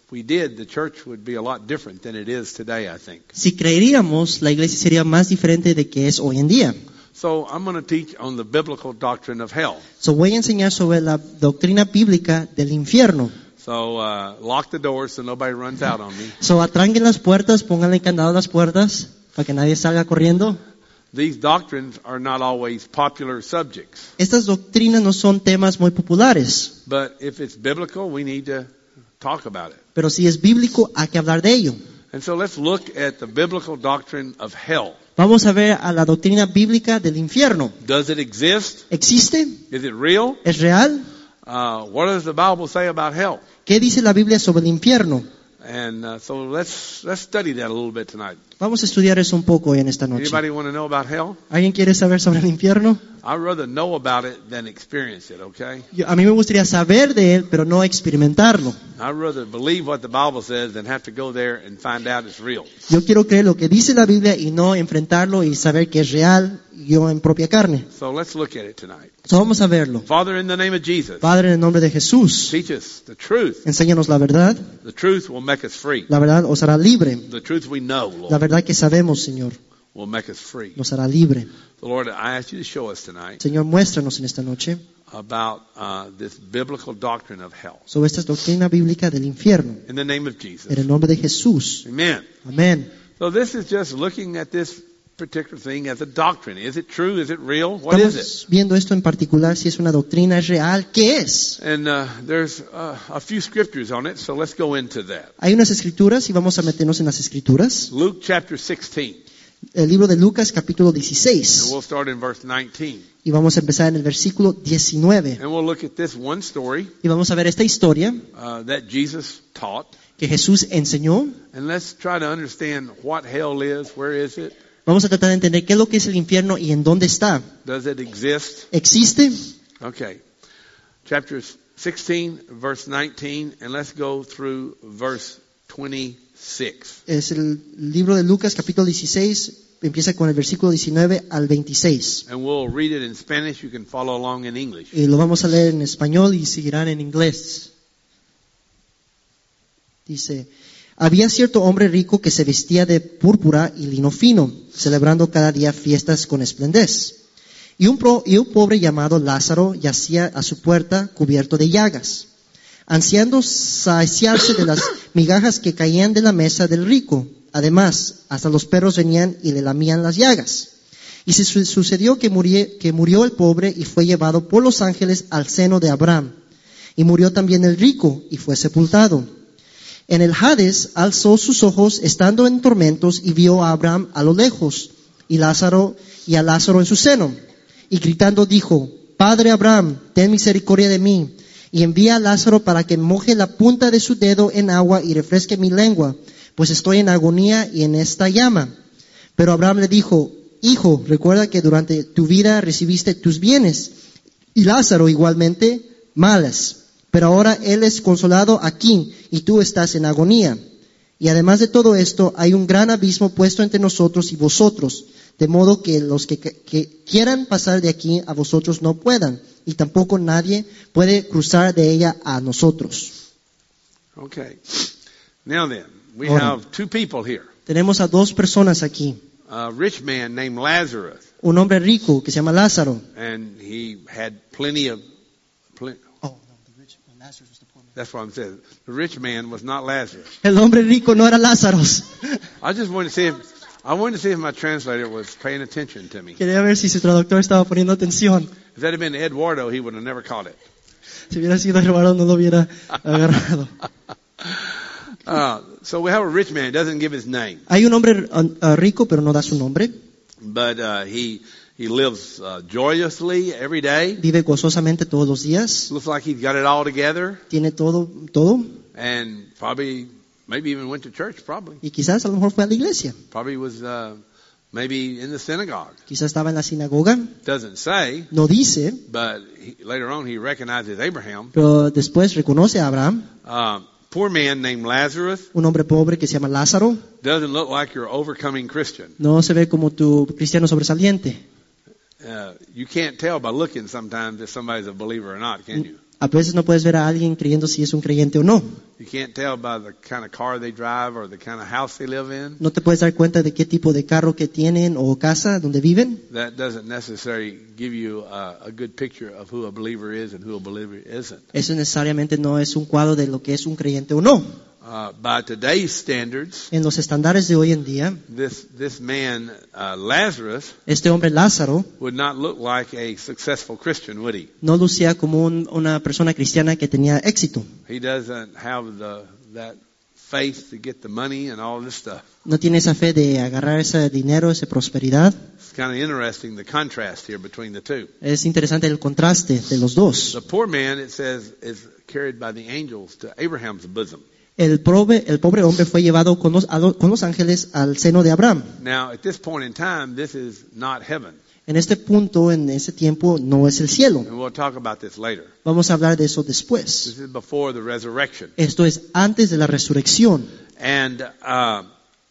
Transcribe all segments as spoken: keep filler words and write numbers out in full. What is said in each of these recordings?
we did, the church would be a lot different than it is today, I think. Si creeríamos, la iglesia sería más diferente de que es hoy en día. So I'm going to teach on the biblical doctrine of hell. So voy a enseñar sobre la doctrina bíblica del infierno. So uh, lock the doors so nobody runs out on me. So atranquen las puertas, pónganle candado a las puertas para que nadie salga corriendo. These doctrines are not always popular subjects. Estas doctrinas no son temas muy populares, But if it's biblical, we need to talk about it. pero si es bíblico hay que hablar de ello. And so let's look at the biblical doctrine of hell. Vamos a ver a la doctrina bíblica del infierno. Does it exist? ¿Existe? Is it real? ¿Es real? Uh, what does the Bible say about hell? ¿Qué dice la Biblia sobre el infierno? And uh, so let's let's study that a little bit tonight. Vamos a estudiar eso un poco hoy en esta noche. Anybody want to know about hell? ¿Alguien quiere saber sobre el infierno? I'd rather know about it than experience it, okay? Yo- a mí me gustaría saber de él, pero no experimentarlo. I'd rather believe what the Bible says than have to go there and find out it's real. Yo quiero creer lo que dice la Biblia y no enfrentarlo y saber que es real yo en propia carne. So let's look at it tonight. So vamos a verlo. Father, in the name of Jesus, Padre, en el nombre de Jesús, teach us the truth. enséñanos la verdad. The truth will make us free. La verdad os hará libre. The truth we know, La Lord, verdad que sabemos, Señor, will make us free. nos hará libre. So Lord, I ask you to show us tonight Señor, muéstranos en esta noche about uh, this biblical doctrine of hell. sobre esta doctrina bíblica del infierno. In the name of Jesus. En el nombre de Jesús. Amen. Amén. So this is just looking at this particular thing as a doctrine. Is it true? Is it real? What is it? Estamos viendo esto en particular, si es una doctrina, es real, ¿qué es? And uh, there's uh, a few scriptures on it, so let's go into that. Hay unas escrituras y vamos a meternos en las escrituras. Luke chapter sixteen, El libro de Lucas capítulo and dieciséis. we'll start in verse nineteen. Y vamos a empezar en el versículo diecinueve. And we'll look at this one story Y vamos a ver esta historia uh, that Jesus taught. que Jesús enseñó. And let's try to understand what hell is, where is it, Vamos a tratar de entender qué es lo que es el infierno y en dónde está. does it exist? ¿Existe? Okay. Chapter sixteen, verse nineteen, and let's go through verse twenty-six. Es el libro de Lucas capítulo dieciséis. Empieza con el versículo diecinueve al veintiséis. And we'll read it in Spanish. You can follow along in English. Y lo vamos a leer en español y seguirán en inglés. Dice: había cierto hombre rico que se vestía de púrpura y lino fino, celebrando cada día fiestas con esplendez. Y un, pro, y un pobre llamado Lázaro yacía a su puerta cubierto de llagas, ansiando saciarse de las migajas que caían de la mesa del rico. Además, hasta los perros venían y le lamían las llagas. Y se su- sucedió que, murie, que murió el pobre y fue llevado por los ángeles al seno de Abraham. Y murió también el rico y fue sepultado. En el Hades alzó sus ojos estando en tormentos y vio a Abraham a lo lejos y Lázaro y a Lázaro en su seno. Y gritando dijo: Padre Abraham, ten misericordia de mí y envía a Lázaro para que moje la punta de su dedo en agua y refresque mi lengua, pues estoy en agonía y en esta llama. Pero Abraham le dijo: Hijo, recuerda que durante tu vida recibiste tus bienes y Lázaro igualmente males. Pero ahora él es consolado aquí y tú estás en agonía. Y además de todo esto, hay un gran abismo puesto entre nosotros y vosotros, de modo que los que, que quieran pasar de aquí a vosotros no puedan, y tampoco nadie puede cruzar de ella a nosotros. Okay. Now then, we Ahora. have two people here. Tenemos a dos personas aquí. A rich man named Lazarus, Un hombre rico que se llama Lázaro. and he had plenty of. Plen- that's what I'm saying. The rich man was not Lazarus. El hombre rico no era Lázaro. I just wanted to see if I wanted to see if my translator was paying attention to me. Quería ver si su traductor estaba poniendo atención. If that had been Eduardo, he would have never caught it. Si hubiera sido Eduardo no lo hubiera agarrado. Uh, so we have a rich man. He doesn't give his name, Hay un hombre uh, uh, rico pero no da su nombre. but uh, he he lives uh, joyously every day. Vive gozosamente todos los días. Looks like he's got it all together, Tiene todo, todo. and probably maybe even went to church. Probably, Y quizás a lo mejor fue a la iglesia. probably was uh, maybe in the synagogue. Quizás estaba en la sinagoga. Doesn't say, No dice, but he, later on he recognizes Abraham. pero después reconoce a Abraham. Uh, poor man named Lazarus Un hombre pobre que se llama Lázaro. doesn't look like your overcoming Christian. No se ve como tu cristiano sobresaliente. Uh, you can't tell by looking sometimes if somebody's a believer or not, can you? A veces no puedes ver a alguien creyendo si es un creyente o no. You can't tell by the kind of car they drive or the kind of house they live in. No te puedes dar cuenta de qué tipo de carro que tienen o casa donde viven. That doesn't necessarily give you a, a good picture of who a believer is and who a believer isn't. Eso necesariamente no es un cuadro de lo que es un creyente o no. Uh, by today's standards, En los estándares de hoy en día, this this man uh, Lazarus este hombre Lázaro would not look like a successful Christian, would he? no lucía como un- una persona cristiana que tenía éxito. He doesn't have the that faith to get the money and all this stuff. No tiene esa fe de agarrar ese dinero, esa prosperidad. It's kind of interesting the contrast here between the two. Es interesante el contraste de los dos. The poor man, it says, is carried by the angels to Abraham's bosom. El pobre, el pobre hombre fue llevado con los, a lo- con los ángeles al seno de Abraham. Now, at this point in time, this is not heaven, En este punto, en ese tiempo, no es el cielo. and we'll talk about this later. Vamos a hablar de eso después. This is before the resurrection. Esto es antes de la resurrección. And uh,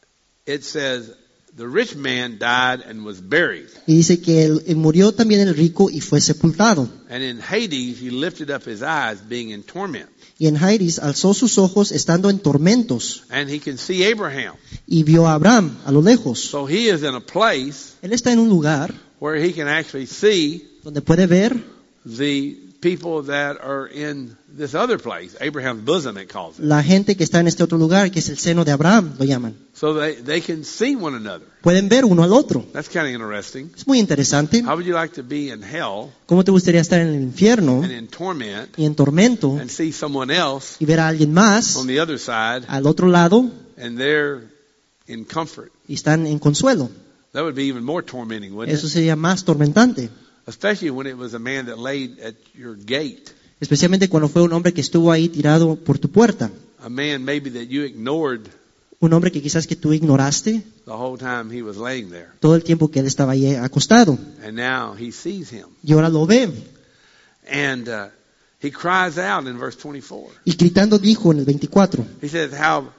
it says, the rich man died and was buried. Y dice que él, él murió también el rico y fue sepultado. And in Hades, he lifted up his eyes, being in torment. Y en Hades alzó sus ojos estando en tormentos And he can see Abraham. y vio a Abraham a lo lejos. So he is in a place Él está en un lugar where he can actually see donde puede ver the people that are in this other place, Abraham's bosom, it calls it. la gente que está en este otro lugar, que es el seno de Abraham, lo llaman. So they, they can see one another. Pueden ver uno al otro. That's kind of interesting. Es muy interesante. How would you like to be in hell ¿Cómo te gustaría estar en el infierno and in torment y en tormento and see someone else y ver a alguien más on the other side al otro lado and they're in comfort? y están en consuelo? That would be even more tormenting, wouldn't Eso it? sería más tormentante. Especially when it was a man that laid at your gate. Especialmente cuando fue un hombre que estuvo ahí tirado por tu puerta. A man maybe that you ignored Un hombre que quizás que tú ignoraste the whole time he was laying there. todo el tiempo que él estaba ahí acostado. And now he sees him. Y ahora lo ve. And uh, he cries out in verse twenty-four. Y gritando dijo en el veinticuatro, He says, "Have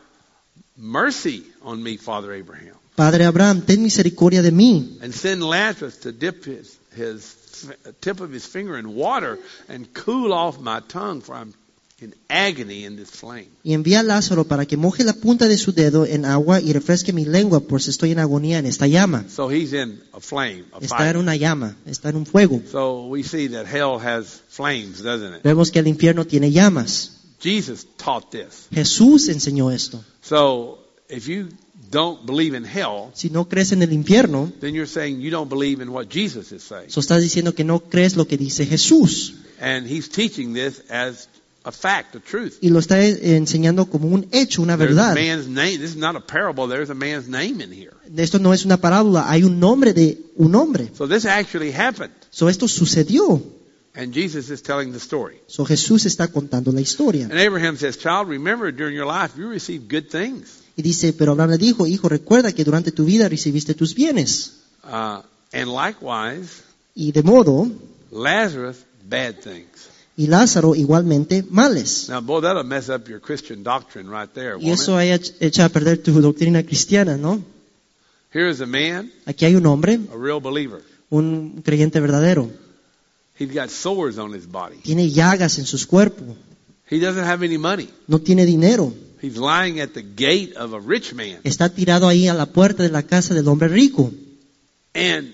mercy on me, Father Abraham, Padre Abraham, ten misericordia de mí and send Lazarus to dip his, his tip of his finger in water and cool off my tongue, for I'm in agony in this flame." y envía a Lázaro para que moje la punta de su dedo en agua y refresque mi lengua, pues estoy en agonía en esta llama. So he's in a flame, a Está en fire. una llama, está en un fuego. So we see that hell has flames, doesn't it? Vemos que el infierno tiene llamas. Jesus taught this. Jesús enseñó esto. So if you don't believe in hell, Si no crees en el infierno, then you're saying you don't believe in what Jesus is saying. so estás diciendo que no crees lo que dice Jesús. And he's teaching this as a fact, a truth. Y lo está eh, enseñando como un hecho, una There's a verdad. man's name. This is not a parable. There's a man's name in here. Esto no es una parábola, hay un nombre de un hombre. So this actually happened. So esto sucedió. And Jesus is telling the story. So Jesús está contando la historia. And Abraham says, "Child, remember during your life you received good things. Y dice, pero Abraham le dijo, hijo, recuerda que durante tu vida recibiste tus bienes. Uh, and likewise, Y de modo, Lazarus, bad things." y Lázaro igualmente males. Now, boy, that'll mess up your Christian doctrine right there, Y won't eso it? haya echa a perder tu doctrina cristiana, ¿no? Here is a man, Aquí hay un hombre, a real believer. un creyente verdadero. He's got sores on his body. Tiene llagas en sus cuerpos. He doesn't have any money. No tiene dinero. He's lying at the gate of a rich man. Está tirado ahí a la puerta de la casa del hombre rico. And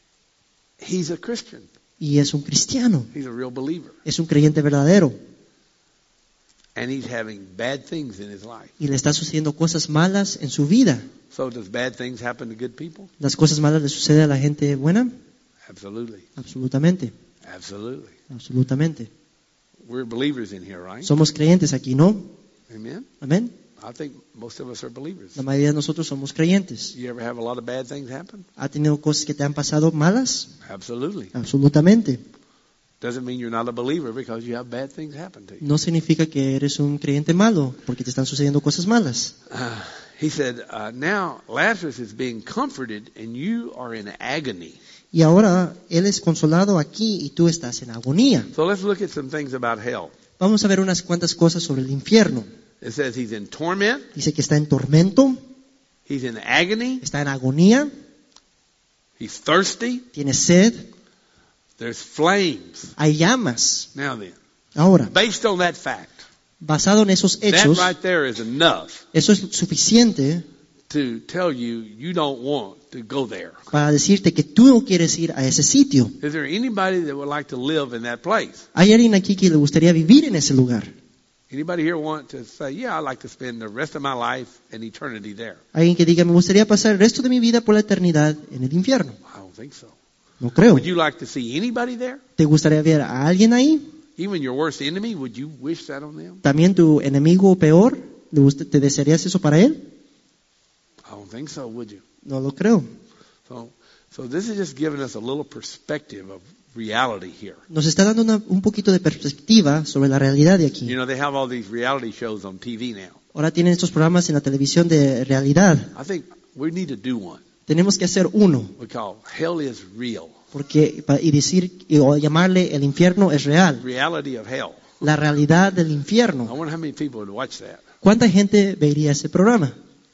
he's a Christian. Y es un cristiano. He's a real believer. Es un creyente verdadero. And he's having bad things in his life. Y le está sucediendo cosas malas en su vida. So does bad things happen to good people? ¿Las cosas malas le suceden a la gente buena? Absolutely. Absolutamente. Absolutely. Absolutamente. We're believers in here, right? Somos creyentes aquí, ¿no? Amen? Amén. I think most of us are believers. La mayoría de nosotros somos creyentes. You ever have a lot of bad things happen? ¿Ha tenido cosas que te han pasado malas? Absolutely. Absolutamente. Doesn't mean you're not a believer because you have bad things happen to you. No significa que eres un creyente malo, porque te están sucediendo cosas malas. Uh, he said, uh, now Lazarus is being comforted and you are in agony. Y ahora él es consolado aquí y tú estás en agonía. So let's look at some things about hell. Vamos a ver unas cuantas cosas sobre el infierno. It says he's in torment, Dice que está en tormento, he's in agony, está en agonía, he's thirsty, tiene sed, there's flames. hay llamas. Now then, Ahora, Based on that fact, basado en esos that hechos, right there is enough eso es suficiente to tell you you don't want to go there. para decirte que tú no quieres ir a ese sitio. Is there anybody that would like to live in that place? ¿Hay alguien aquí que le gustaría vivir en ese lugar? Anybody here want to say, yeah, I'd like to spend the rest of my life and eternity there? Alguien que diga, me gustaría pasar el resto de mi vida por la eternidad en el infierno. I don't think so. No creo. Would you like to see anybody there? ¿Te gustaría ver a alguien ahí? Even your worst enemy, would you wish that on them? ¿También tu enemigo peor? ¿Le gust- ¿Te desearías eso para él? I don't think so, would you? No lo creo. So, so this is just giving us a little perspective of reality here. Nos está dando una- un poquito de perspectiva sobre la realidad de aquí. You know, they have all these reality shows on T V now. Ahora tienen estos programas en la televisión de realidad. I think we need to do one. Tenemos que hacer uno, We call Hell is Real. porque pa- y decir y- o llamarle el infierno es real, Reality of Hell. la realidad del I infierno. wonder how many people would watch that. ¿Cuánta gente vería ese programa?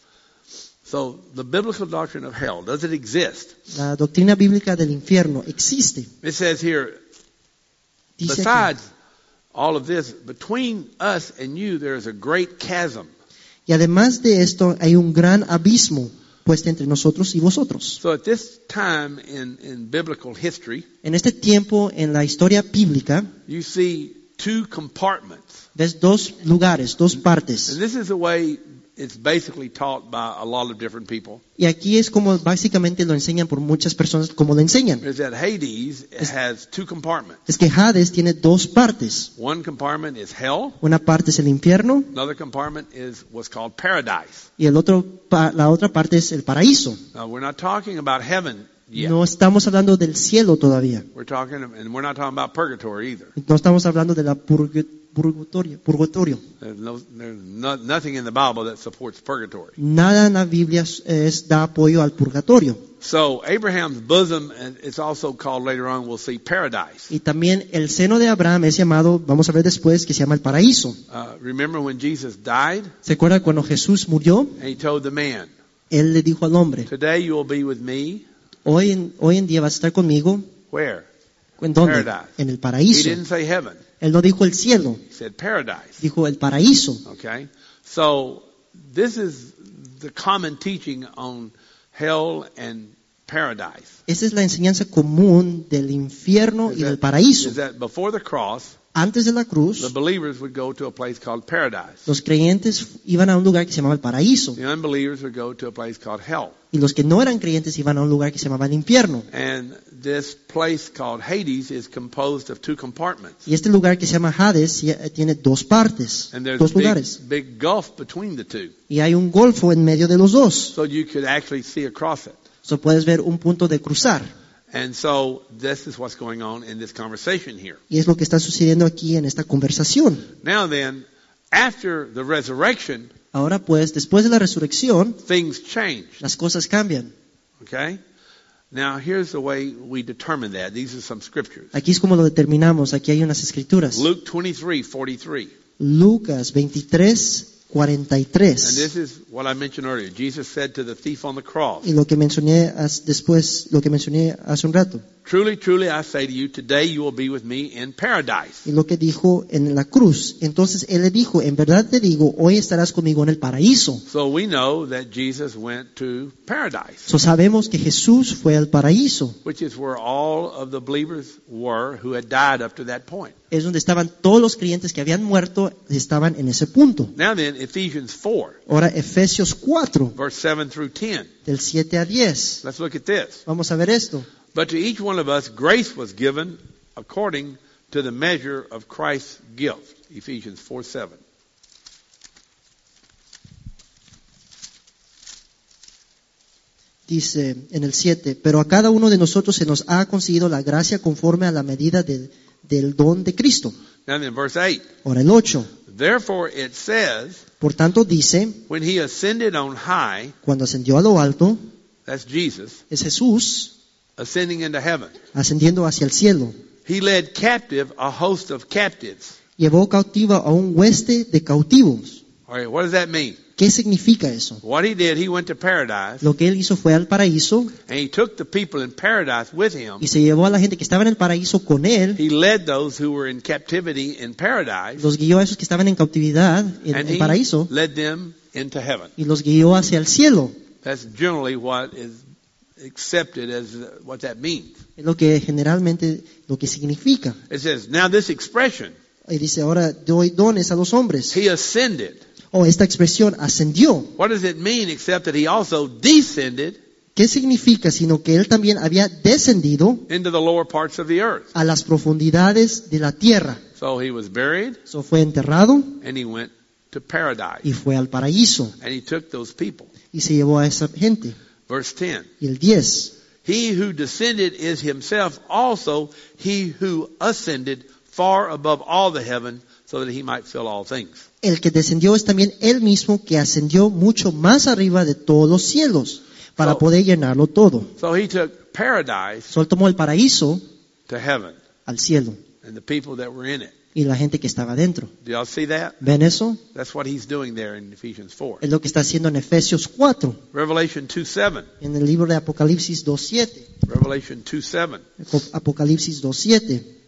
So, the biblical doctrine of hell, does it exist? La doctrina bíblica del infierno existe. It says here, Dice aquí, besides all of this, between us and you there is a great chasm. y además de esto hay un gran abismo puesto entre nosotros y vosotros. So at this time in, in biblical history, En este tiempo en la historia bíblica you see two compartments. ves dos lugares, dos And partes. this is the way it's basically taught by a lot of different people. Y aquí es como básicamente lo enseñan por muchas personas, como lo enseñan. Is that Hades has two compartments. Es que Hades tiene dos partes. One compartment is hell. Una parte es el infierno Another compartment is what's called paradise. y el otro, pa- la otra parte es el paraíso. Now we're not talking about heaven yet. No estamos hablando del cielo todavía. We're talking, and we're not talking about purgatory either. No estamos hablando de la purg- purgatorio. purgatorio. There's, no, there's no, nothing in the Bible that supports purgatory. Nada en la Biblia es, es- da apoyo al purgatorio. So Abraham's bosom, and it's also called later on, we'll see paradise. Y también el seno de Abraham es llamado, vamos a ver después, que se llama el paraíso. Uh, remember when Jesus died, ¿Se acuerda cuando Jesús murió? and he told the man, Él le dijo al hombre, today you will be with me. hoy en, hoy en día vas a estar conmigo. Where? ¿En dónde? Paradise. En el He paraíso. didn't say heaven. Él no dijo el cielo, He said paradise. dijo el paraíso. Okay? So this is the common teaching on hell and paradise. Esa es la enseñanza común del infierno Is y del that- paraíso. is that before the cross, Antes de la the cruz, believers would go to a place called paradise. los creyentes iban a un lugar que se llamaba el paraíso. The unbelievers would go to a place called hell. Y los que no eran creyentes iban a un lugar que se llamaba el infierno. And this place called Hades is composed of two compartments. Y este lugar que se llama Hades ya- tiene dos partes, And there's a dos big, lugares. big gulf between the two. Y hay un golfo en medio de los dos. So you could actually see across it. So puedes ver un punto de cruzar. And so this is what's going on in this conversation here. Y es lo que está sucediendo aquí en esta conversación. Now then, after the resurrection, Ahora pues, después de la resurrección, things change. las cosas cambian. Okay? Now here's the way we determine that. These are some scriptures. Aquí es como lo determinamos. Aquí hay unas escrituras. Luke twenty-three forty-three. Lucas veintitrés, cuarenta y And tres. this is what I mentioned earlier. Jesus said to the thief on the cross, Y lo que mencioné as- después, lo que mencioné hace un rato. truly, truly, I say to you, today you will be with me in paradise. Y lo que dijo en la cruz. Entonces él le dijo, en verdad te digo, hoy estarás conmigo en el paraíso. So we know that Jesus went to paradise, So sabemos que Jesús fue al paraíso. which is where all of the believers were who had died up to that point. Es donde estaban todos los creyentes que habían muerto, estaban en ese punto. Now then, Ephesians four, Ahora Efesios cuatro, verse seven through ten. del siete a diez. Let's look at this. Vamos a ver esto. But to each one of us grace was given according to the measure of Christ's gift. Ephesians four seven. Dice en el siete, pero a cada uno de nosotros se nos ha concedido la gracia conforme a la medida del, del don de Cristo. Now then, verse eight. Ahora el ocho. Therefore it says, Por tanto dice, when he ascended on high, cuando ascendió a lo alto, that's Jesus, es Jesús ascending into heaven. ascendiendo hacia el cielo. He led captive a host of captives. Llevó cautiva a un hueste de cautivos. All right, what does that mean? ¿Qué significa eso? What he did, he went to paradise, Lo que él hizo fue al paraíso and he took the people in paradise with him. y se llevó a la gente que estaba en el paraíso con él, He led those who were in captivity in paradise, los guió a esos que estaban en cautividad en and el he paraíso led them into heaven. y los guió hacia el cielo. That's generally what is accepted as uh, what that means. Es lo que generalmente lo que significa. It says, now this expression, Y dice, ahora doy dones a los hombres. he ascended. O esta expresión ascendió. What does it mean except that he also descended ¿Qué significa? Sino que él también había descendido into the lower parts of the earth? a las profundidades de la tierra. So he was buried So fue enterrado and he went to paradise. y fue al paraíso And he took those people. y se llevó a esa gente. Verse ten. Y el diez. He who descended is himself also he who ascended far above all the heaven so that he might fill all things. El que descendió es también él mismo que ascendió mucho más arriba de todos los cielos para So- poder llenarlo todo. So he took paradise Solo tomó el paraíso to heaven al cielo and the people that were in it. y la gente que estaba dentro. Do y'all see that? ¿Ven eso? That's what he's doing there in Ephesians four. Es lo que está haciendo en Efesios cuatro, Revelation two seven. en el libro de Apocalipsis dos siete. Revelation two seven. Apocalipsis dos siete.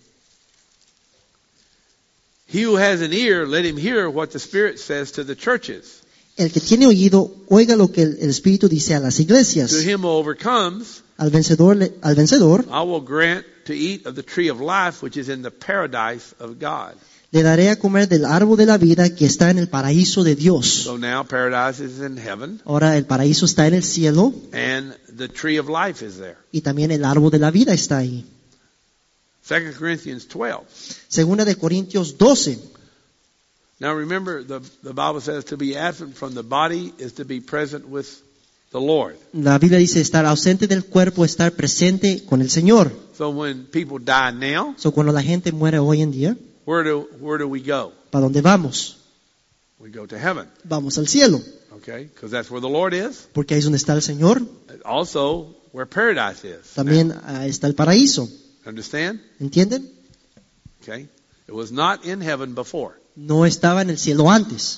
He who has an ear, let him hear what the Spirit says to the churches. El que tiene oído, oiga lo que el, el Espíritu dice a las To iglesias. him who overcomes, Al vencedor, le- al vencedor I will grant to eat of the tree of life which is in the paradise of God. le daré a comer del árbol de la vida que está en el paraíso de Dios. So now paradise is in heaven Ahora el paraíso está en el cielo and the tree of life is there. y también el árbol de la vida está ahí. Second Corinthians twelve. Segunda de Corintios doce. Now remember, the, the Bible says to be absent from the body is to be present with the Lord. La Biblia dice estar ausente del cuerpo, estar presente con el Señor. So when people die now, So, cuando la gente muere hoy en día, where do, where do we go? ¿para dónde vamos? We go to heaven, Vamos al cielo, okay? Because that's where the Lord is. porque ahí es donde está el Señor. Also, where paradise is. También ah, está el paraíso. Understand? ¿Entienden? Okay? It was not in heaven before. No estaba en el cielo antes.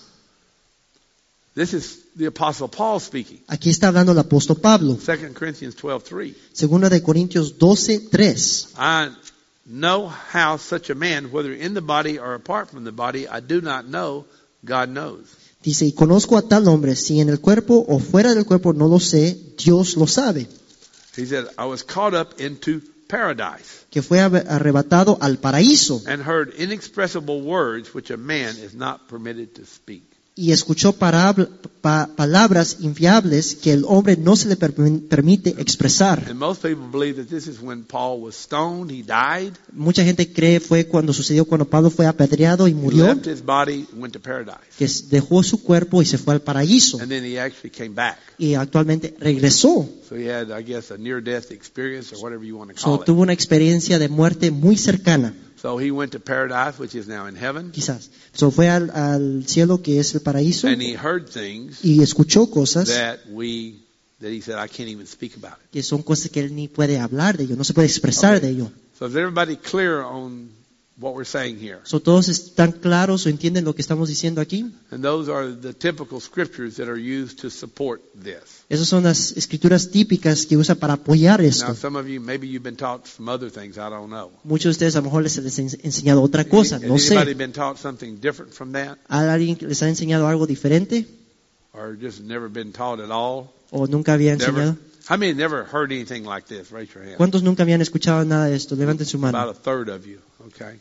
This is the Apostle Paul speaking. Aquí está hablando el apóstol Pablo. Second Corinthians twelve three. Segunda de Corintios doce tres. I know how such a man, whether in the body or apart from the body, I do not know, God knows. Dice, y conozco a tal hombre, si en el cuerpo o fuera del cuerpo no lo sé, Dios lo sabe. He said, I was caught up into paradise Que fue arrebatado al paraíso and heard inexpressible words which a man is not permitted to speak. y escuchó parab- pa- palabras infiables que el hombre no se le per- permite expresar. And most people believe that this is when Paul was stoned, he died, Mucha gente cree fue cuando sucedió cuando Pablo fue apedreado y he murió, left his body and went to paradise. que dejó su cuerpo y se fue al paraíso And then he actually came back. y actualmente regresó. So he had, I guess, a near-death experience or whatever you want to So, call it. tuvo una experiencia de muerte muy cercana, So he went to paradise, which is now in heaven, quizás. So, fue al, al cielo que es el paraíso and he heard things y escuchó cosas that we, that he said, I can't even speak about it. que son cosas que él ni puede hablar de ello, no se puede expresar Okay. de ello. So is everybody clear on what we're saying here? So, todos están claros o entienden lo que estamos diciendo aquí. And those are the typical scriptures that are used to support this. Esas son las escrituras típicas que usa para apoyar Now, esto. some of you, maybe you've been taught some other things, I don't know. Muchos de ustedes a lo mejor les les han enseñado otra cosa, no Has anybody sé. been taught something different from that? ¿A alguien que les ha enseñado algo diferente Or just never been taught at all? o nunca había Never? enseñado? How many never heard anything like this? Raise your hand. ¿Cuántos nunca habían escuchado nada de esto? Levanten su About mano. a third of you, okay?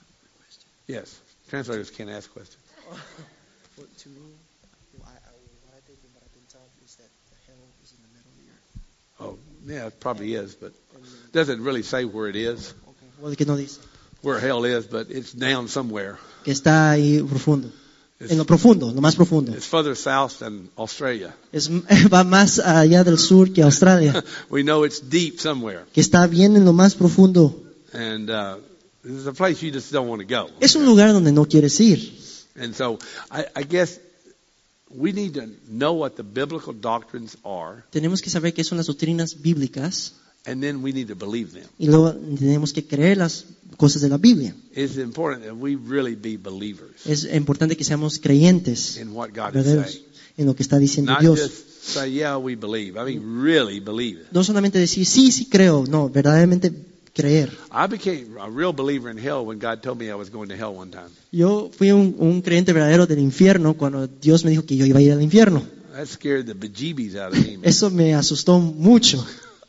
Yes. Translators can't ask questions. To me, what I think and what I've been taught is that hell is in the middle of the earth. Oh, yeah, it probably is, but it doesn't really say where it is, Okay. Well, que no dice. where hell is, but it's down somewhere. Que está ahí profundo. It's, En lo profundo, lo más profundo. it's further south than Australia. Es, va más allá del sur que Australia. We know it's deep somewhere. Que está bien en lo más profundo. And uh, this is a place you just don't want to go. Es un lugar donde no quieres ir. And so I, I guess we need to know what the biblical doctrines are, Tenemos que saber qué son las doctrinas bíblicas and then we need to believe them. y luego tenemos que creerlas cosas de la Biblia. It's important that we really be believers Es importante que seamos creyentes, in what God is verdaderos, saying. en lo que está diciendo Not Dios. just say, yeah, we believe. I mean, really believe it. No solamente decir, sí, sí creo, no, verdaderamente creer. I became a real believer in hell when God told me I was going to hell one time. Yo fui un, un creyente verdadero del infierno cuando Dios me dijo que yo iba a ir al infierno. That scared the bejeebies out of me, man. Eso me asustó mucho.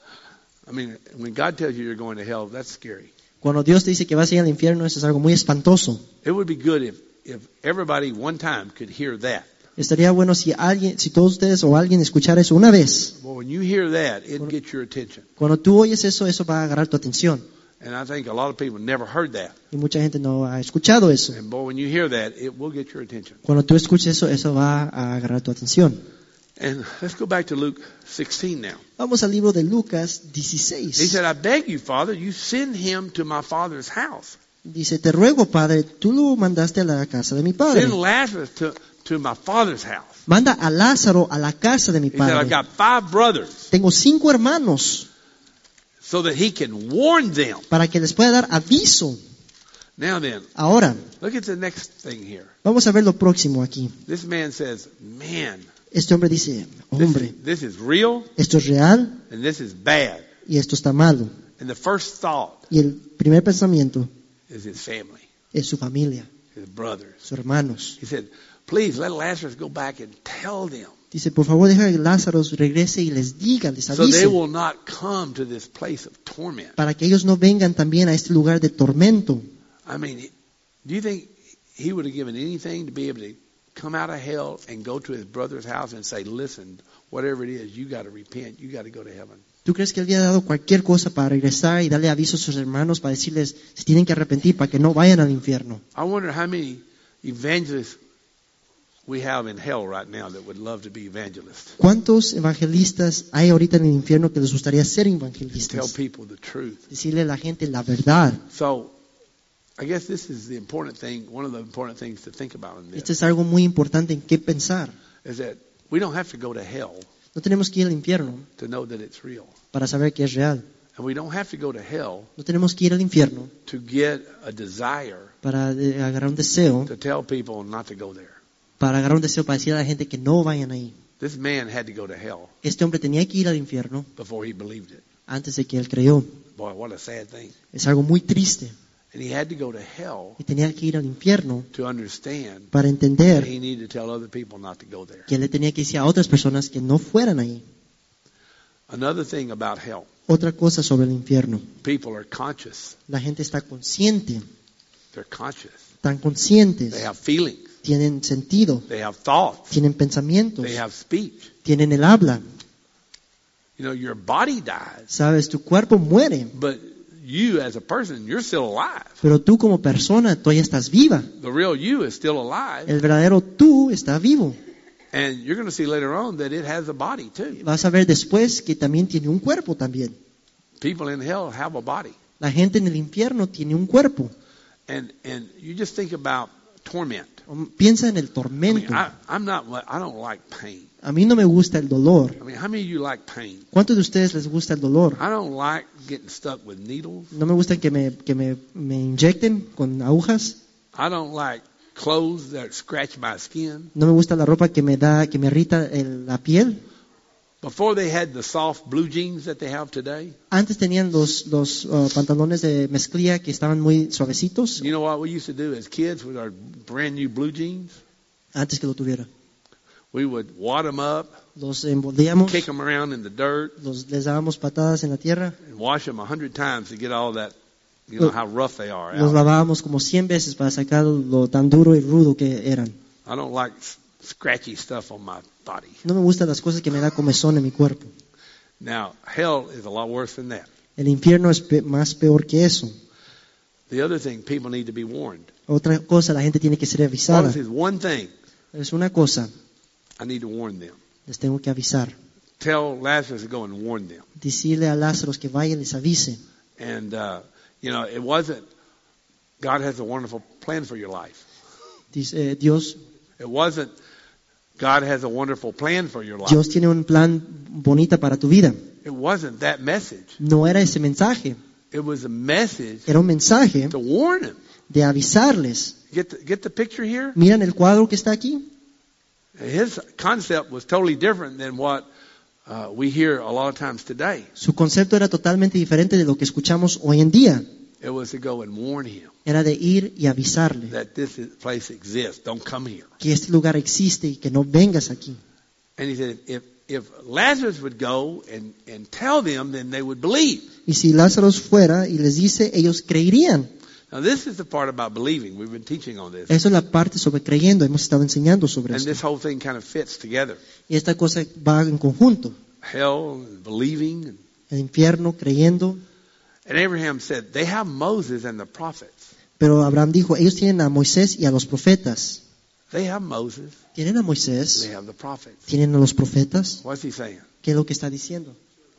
I mean, when God tells you you're going to hell, that's scary. Cuando Dios te dice que vas a ir al infierno, eso es algo muy espantoso. It would be good if, if everybody one time could hear that. Estaría bueno si alguien, si todos ustedes o alguien escuchara eso una vez. Well, when you hear that, it gets your attention. Cuando tú oyes eso, eso va a agarrar tu atención. And I think a lot of people never heard that. Y mucha gente no ha escuchado eso. And boy, when you hear that, it will get your attention. Cuando tú escuches eso, eso va a agarrar tu atención. And let's go back to Luke sixteen now. Vamos al libro de Lucas He dieciséis. said, I beg you, Father, you send him to my father's house. Dice, te ruego, Padre, tú lo mandaste a la casa de mi padre. Send Lazarus to, to my father's house. Manda a Lázaro a la casa de mi He said, I've padre. got five brothers Tengo cinco hermanos so that he can warn them. para que les pueda dar aviso. Now then, Ahora, look at the next thing here. vamos a ver lo próximo aquí. This man says, man, Este hombre dice, this hombre, is, this is real esto es real and this is bad. y esto está malo. And the first thought Y el primer pensamiento is his family, es su familia, his brothers. sus hermanos. He said, please let Lazarus go back and tell them Dice, por favor, deja que Lázaro regrese y les diga, les so they avise, will not come to this place of torment. para que ellos no vengan también a este lugar de tormento. I mean, do you think he would have given anything to be able to come out of hell and go to his brother's house and say, listen, whatever it is, you got to repent, you got to go to heaven? ¿Tú crees que él había dado cualquier cosa para regresar y darle aviso a sus hermanos para decirles se tienen que arrepentir para que no vayan al infierno? I wonder how many evangelists we have in hell right now that would love to be evangelists. ¿Cuántos evangelistas hay ahorita en el infierno que les gustaría ser Tell evangelistas? people the truth. Decirle a la gente la verdad. So, I guess this is the important thing, one of the important things to think about in Esto this, es algo muy importante en qué pensar. is that we don't have to go to hell No tenemos que ir al infierno to know that it's real. para saber que es real. And we don't have to go to hell No tenemos que ir al infierno to get a desire para eh, agarrar un deseo, to tell people not to go there. para agarrar un deseo para decir a la gente que no vayan ahí. This man had to go to hell Este hombre tenía que ir al infierno before he believed it. antes de que él creyó. Boy, what a sad thing. Es algo muy triste. And he had to go to hell Y tenía que ir al infierno to understand para that entender he needed to tell other people not to go there. que él le tenía que decir a otras personas que no fueran ahí. Another thing about hell, Otra cosa sobre el infierno. people are conscious. La gente está consciente, They're conscious. están conscientes, They have feelings. tienen sentido, They have thoughts. tienen pensamientos, They have speech. tienen el habla. You know, your body dies, Sabes, tu cuerpo muere, but you as a person, you're still alive. pero tú como persona todavía estás viva. The real you is still alive. El verdadero tú está vivo. And you're going to see later on that it has a body too. Vas a ver después que también tiene un cuerpo también. People in hell have a body. La gente en el infierno tiene un cuerpo. And and you just think about torment. Piensa en el I mean, tormento. I, I'm not, I don't like pain. A mí no me gusta el dolor. I mean, how many of you like pain? ¿Cuántos de ustedes les gusta el dolor? I don't like getting stuck with needles. No me gusta que me, que me, me inyecten con agujas. I don't like clothes that scratch my skin. No me gusta la ropa que me da, que me irrita el- la piel. Before they had the soft blue jeans that they have today, Antes tenían los, los uh, pantalones de mezclilla que estaban muy suavecitos. you know what we used to do as kids with our brand new blue jeans? Antes que lo tuviera. We would wad them up, Los envolvíamos, kick them around in the dirt, los, les dábamos patadas en la tierra. and wash them a hundred times to get all that, you know, how rough they are Los out. lavábamos como cien veces para sacar lo tan duro y rudo que eran. I don't like s- scratchy stuff on my body. No me gustan las cosas que me da comezón en mi cuerpo. Now, hell is a lot worse than that. El infierno es pe- más peor que eso. The other thing, people need to be warned. Otra cosa, la gente tiene que ser What avisada. is this one thing Es una cosa, I need to warn them? les tengo que avisar. Tell Lazarus to go and warn them. Decirle a Lázaro que vaya y les avise. And, uh, you know, it wasn't, God has a wonderful plan for your life. Dice, eh, Dios, It wasn't, God has a wonderful plan for your life. Dios tiene un plan bonita para tu vida. It wasn't that message. No era ese mensaje. It was a message Era un mensaje to warn them. de avisarles. Get the, get the picture here? Miran el cuadro que está aquí. His concept was totally different than what uh, we hear a lot of times today. Su concepto era totalmente diferente de lo que escuchamos hoy en día. It was to go and warn him Era de ir y avisarle that this is- place exists. Don't come here. que este lugar existe y que no vengas aquí. And he said, if, if Lazarus would go and, and tell them, then they would believe. Y si Lázaro fuera y les dice, ellos creerían. Now, this is the part about believing. We've been teaching on this. Eso es la parte sobre creyendo. Hemos estado enseñando sobre And esto. this whole thing kind of fits together. Y esta cosa va en conjunto. Hell and believing. And, El infierno, creyendo. and Abraham said, they have Moses and the prophets. Pero Abraham dijo, ellos tienen a Moisés y a los profetas. They have Moses. Tienen a They Moisés, have the prophets. tienen a los profetas. What's he saying? ¿Qué es lo que está diciendo?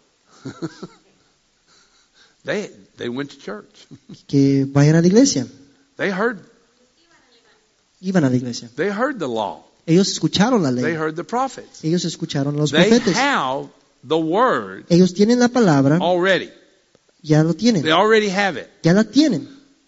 they, they went to church. Que vayan a la iglesia. They heard, Iban a la iglesia. they heard the law. Ellos escucharon la They ley. heard the prophets. Ellos escucharon a los They profetas. have the word Ellos tienen la palabra, already. ya lo tienen. They already have it. Ya la tienen.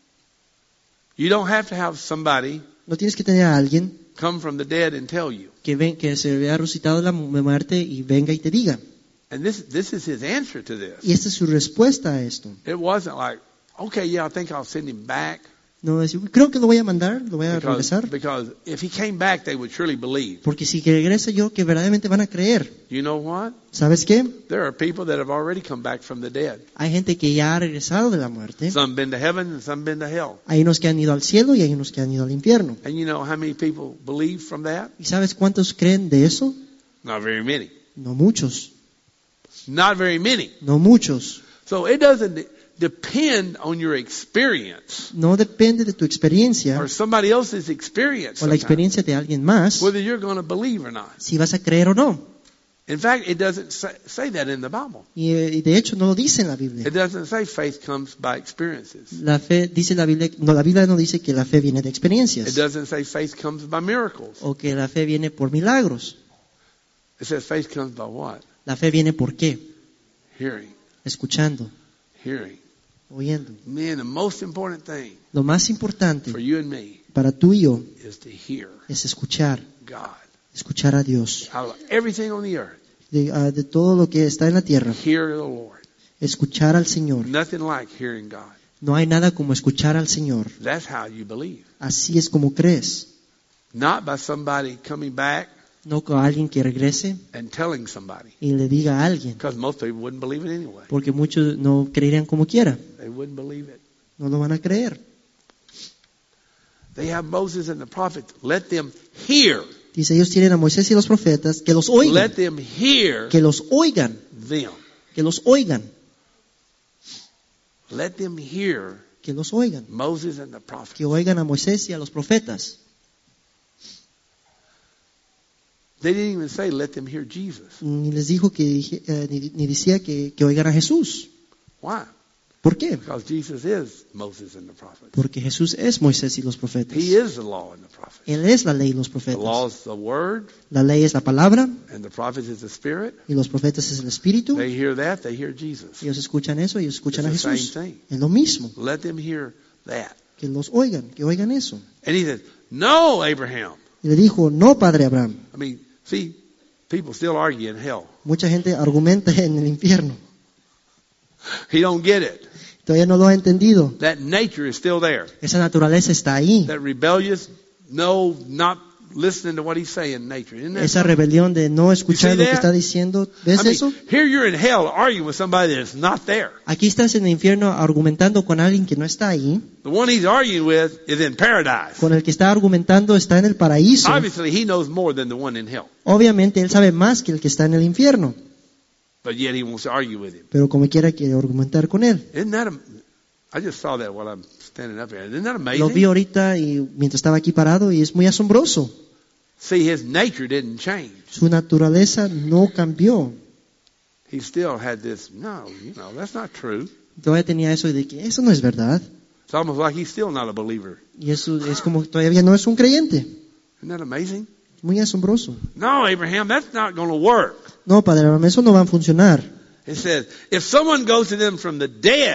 You don't have to have somebody No tienes que tener a alguien come from the dead and tell you. que, ven, que se vea resucitado de la mu- muerte y venga y te diga. And this this is his answer to this. Y esta es su respuesta a esto. It wasn't like, okay, yeah, I think I'll send him back. No decir, creo que lo voy a mandar, lo voy a Because, regresar. because if he came back, they would surely believe. Porque si regresa yo, que verdaderamente van a creer. You know what? ¿Sabes qué? There are people that have already come back from the dead. Hay gente que ya ha regresado de la muerte. Some been to heaven and some been to hell. Hay unos que han ido al cielo y hay unos que han ido al infierno. And you know how many people believe from that? ¿Y sabes cuántos creen de eso? Not very many. No muchos. Not very many. No muchos. So it doesn't de- depend on your experience No depende de tu experiencia or somebody else's experience o la sometimes, experiencia de alguien más whether you're going to believe or not. si vas a creer o no. In fact, it doesn't say, say that in the Bible. Y, eh, y de hecho no lo dice en la Biblia. It doesn't say faith comes by experiences. La fe dice la Biblia, no, la Biblia no dice que la fe viene de It experiencias doesn't say faith comes by miracles. o que la fe viene por milagros. It says faith comes by what? La fe viene por qué? Hearing. Escuchando, Hearing. oyendo. Man, the most important thing Lo más importante for you and me para tú y yo is to hear es escuchar, God. escuchar a Dios. Out of everything on the earth, De, ah, de todo lo que está en la tierra, hear the Lord. escuchar al Señor. Nothing like hearing God. No hay nada como escuchar al Señor. That's how you believe. Así es como crees. Not by somebody coming back No con alguien que regrese and telling somebody. y le diga a alguien. Because most people wouldn't believe it anyway. Porque muchos no creerían como quiera. They wouldn't believe it. No lo van a creer. They have Moses and the prophets. Let them hear. Dice, ellos tienen a Moisés y los profetas, que los oigan. Let them hear Que los oigan. them. Que los oigan. Let them hear Que los oigan. Moses and the prophets. Que oigan a Moisés y a los profetas. They didn't even say let them hear Jesus. Ni les dijo que, dije- eh, ni, ni decía que, que oigan a Jesús. Why? ¿Por qué? Because Jesus is Moses and the prophets. Porque Jesús es Moisés y los profetas. He is the law and the prophets. Él es la ley y los The profetas. law is the word, La ley es la palabra and the prophets is the spirit. y los profetas es el espíritu. They hear that, they hear Jesus. Ellos escuchan eso, ellos escuchan a It's the same Jesús. thing. Es lo mismo. Let them hear that. Que los oigan, que oigan eso. And he said, no, Abraham. Y le dijo, no, padre Abraham. I mean, see, people still argue in hell. Mucha gente argumenta en el infierno. He don't get it. Todavía no lo ha entendido. That nature is still there. Esa naturaleza está ahí. That rebellious, no, not listening to what he's saying nature. Isn't that Esa something? rebelión de no escuchar You see lo que that? está diciendo. ¿Ves I mean, eso? here you're in hell arguing with somebody that's not there. Aquí estás en el infierno argumentando con alguien que no está ahí. The one he's arguing with is in paradise. Con el que está argumentando está en el paraíso. Obviously, he knows more than the one in hell. Obviamente él sabe más que el que está en el infierno. But yet he wants to argue with him. Pero como quiera quiere argumentar con él. Isn't that a, I just saw that while I'm standing up here. Isn't that Lo vi amazing? ahorita y mientras estaba aquí parado y es muy asombroso. See, his nature didn't change. Su naturaleza no cambió. He still had this, no, you know, that's not true. Todavía tenía eso de que eso no es verdad. It's almost like he's still not a believer. Y eso es como que todavía no es un creyente. Isn't that amazing? Muy asombroso. No, Abraham, that's not going to work. No, padre Abraham, eso no va a funcionar. It says, if someone goes to them from the dead,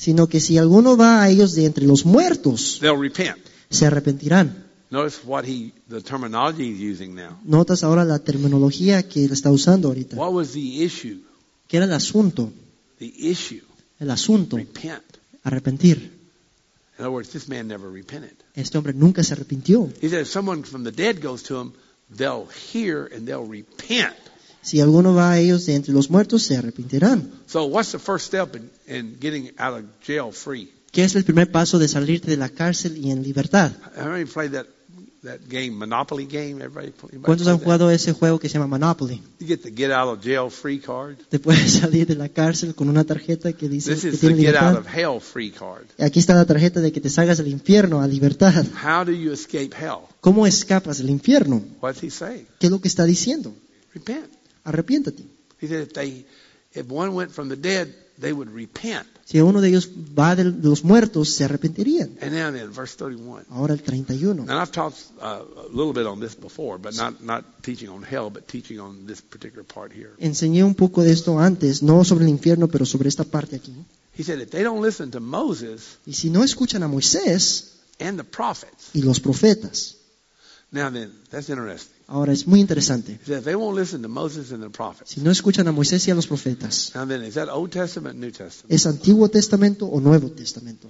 sino que si alguno va a ellos de entre los muertos, they'll repent. se arrepentirán. Notice what he, the terminology he's using now. Notas ahora la terminología que él está usando ahorita. What was the issue? ¿Qué era el asunto? The issue. El asunto, Repent. arrepentir. In other words, this man never repented. Este hombre nunca se arrepintió. He said if someone from the dead goes to him, they'll hear and they'll repent. Si alguno va a ellos de entre los muertos, se arrepentirán. So what's the first step in, in getting out of jail free? ¿Qué es el primer paso de salirte de la cárcel y en libertad? Everybody played that that game, Monopoly game. Everybody, everybody ¿Cuántos played han that? jugado ese juego que se llama Monopoly? You get the get out of jail free card. Te puedes salir de la cárcel con una tarjeta que dice This que is the tiene get out libertad. of hell free card. Aquí está la tarjeta de que te salgas del infierno a libertad. How do you escape hell? ¿Cómo escapas del infierno? What's he saying? ¿Qué es lo que está diciendo? Repent. Arrepiéntate. He said if they, if one went from the dead, they would repent. Si uno de ellos va de los muertos, se arrepentirían. And now then, verse thirty-one. Ahora el treinta y uno. And I've talked uh, a little bit on this before, but not, not teaching on hell, but teaching on this particular part here. Enseñé un poco de esto antes, no sobre el infierno, pero sobre esta parte aquí. He said if they don't listen to Moses Y si no escuchan a Moisés and the prophets, y los profetas, now then, that's interesting. ahora es muy interesante. He said if they won't listen to Moses and the prophets, Si no escuchan a Moisés y a los profetas, now then, is that Old Testament, New Testament? ¿es Antiguo Testamento o Nuevo Testamento?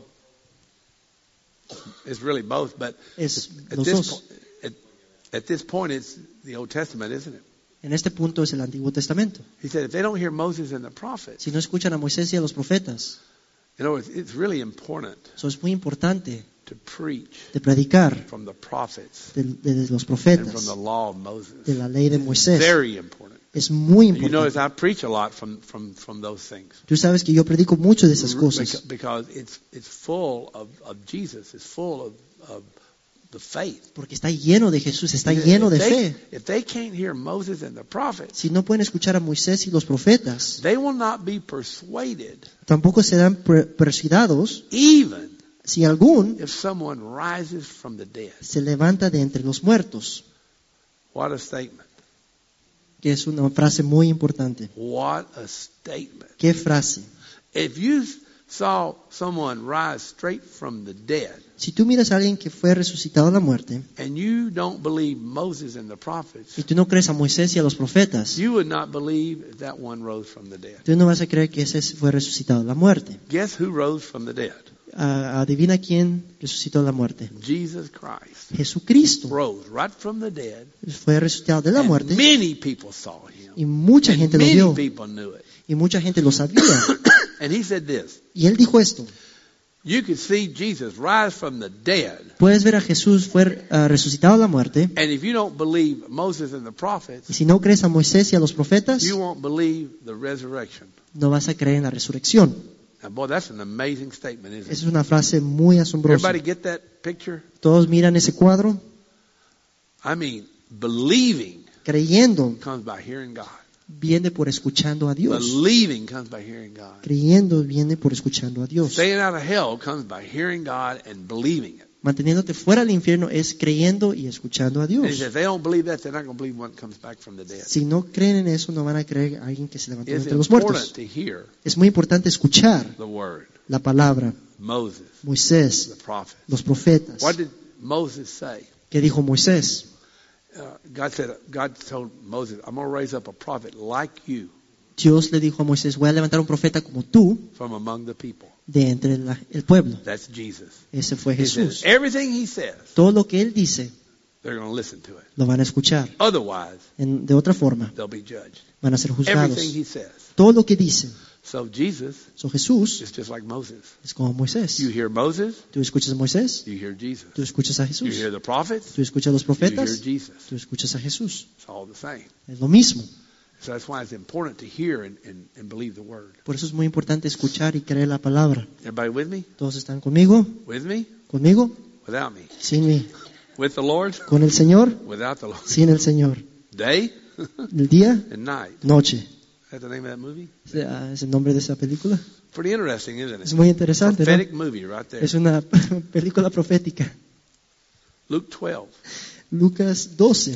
It's really both, but Es at los this, dos. po- at, at this point, it's the Old Testament, isn't it? En este punto es el Antiguo Testamento. He said if they don't hear Moses and the prophets, Si no escuchan a Moisés y a los profetas, in other words, it's really important eso es muy importante to preach de predicar from the prophets de, de los and from profetas, the law of Moses. de la ley de Moisés. Very important. Es muy You notice importante. I preach a lot from, from, from those things. Tú sabes que yo predico mucho de esas Beca- cosas, Because it's, it's full of, of Jesus. It's full of, of the faith. porque está lleno de Jesús, está If lleno de they- fe. If they can't hear Moses and the prophets, Si no pueden escuchar a Moisés y los profetas, they will not be persuaded, tampoco serán per- persuadidos even si algún if someone rises from the dead. se levanta de entre los muertos, What a statement. que es una frase muy importante. What a statement. ¿Qué frase? If you saw someone rise straight from the dead, Si tú miras a alguien que fue resucitado de la muerte and you don't believe Moses and the prophets, y tú no crees a Moisés y a los profetas, you would not believe if that one rose from the dead. tú no vas a creer que ese fue resucitado de la muerte. Guess who rose from the dead? Ah, adivina quién resucitó de la muerte. Jesus Christ Jesucristo rose right from the dead. fue resucitado de la And muerte many people saw him. y mucha And gente lo many vio people knew it. y mucha gente lo sabía. And he said this, Y él dijo esto: you could see Jesus rise from the dead. puedes ver a Jesús fue ah, resucitado de la muerte, And if you don't believe Moses and the prophets, y si no crees a Moisés y a los profetas, you won't believe the resurrection. no vas a creer en la resurrección. Now, boy, that's an amazing statement, isn't Esa it? es una frase muy asombrosa. Everybody get that picture? Todos miran ese cuadro I mean, believing creyendo comes by hearing God. viene por escuchando a Dios. Believing comes by hearing God. Creyendo viene por escuchando a Dios. Staying out of hell comes by hearing God and believing it. Manteniéndote fuera del infierno es creyendo y escuchando a And he Dios. said, if they don't believe that, they're not going to believe one comes back from the dead. Si no creen en eso, no van a creer a alguien que se levantó It's entre los important muertos. to hear Es muy importante escuchar the word. la palabra. Moses, Moisés, the prophet. los profetas. What did Moses say? ¿Qué dijo Moisés? Uh, God said, God told Moses, I'm going to raise up a prophet like you Dios le dijo a Moisés: voy a levantar un profeta como tú from among the people. de entre la- el pueblo. That's Jesus. Ese fue He says, Jesús. everything he says, Todo lo que él dice they're going to listen to it. lo van a escuchar. Otherwise, En- de otra forma, they'll be judged. van a ser juzgados. Everything he says. Todo lo que dice. So Jesus So, Jesús is just like Moses. es como Moisés. You hear Moses, Tú escuchas a Moisés, you hear Jesus. tú escuchas a You Jesús. hear the prophets, Tú escuchas a los you hear profetas, Jesus. tú escuchas a Jesús. It's all the same. Es lo mismo. So that's why it's important to hear and, and, and believe the word. Por eso es muy importante escuchar y creer la palabra. Everybody with me? ¿Todos están conmigo? With me? ¿Conmigo? Without me? Sin mí. With the Lord? ¿Con el Señor? Without the Lord? Sin el Señor. Day ¿El día? and night. Noche. Is that the name of that movie? Ah, ¿es el nombre de esa película? Pretty interesting, isn't Es it? muy interesante, ¿no? Prophetic movie right there. Es una película profética. Luke twelve, Lucas doce,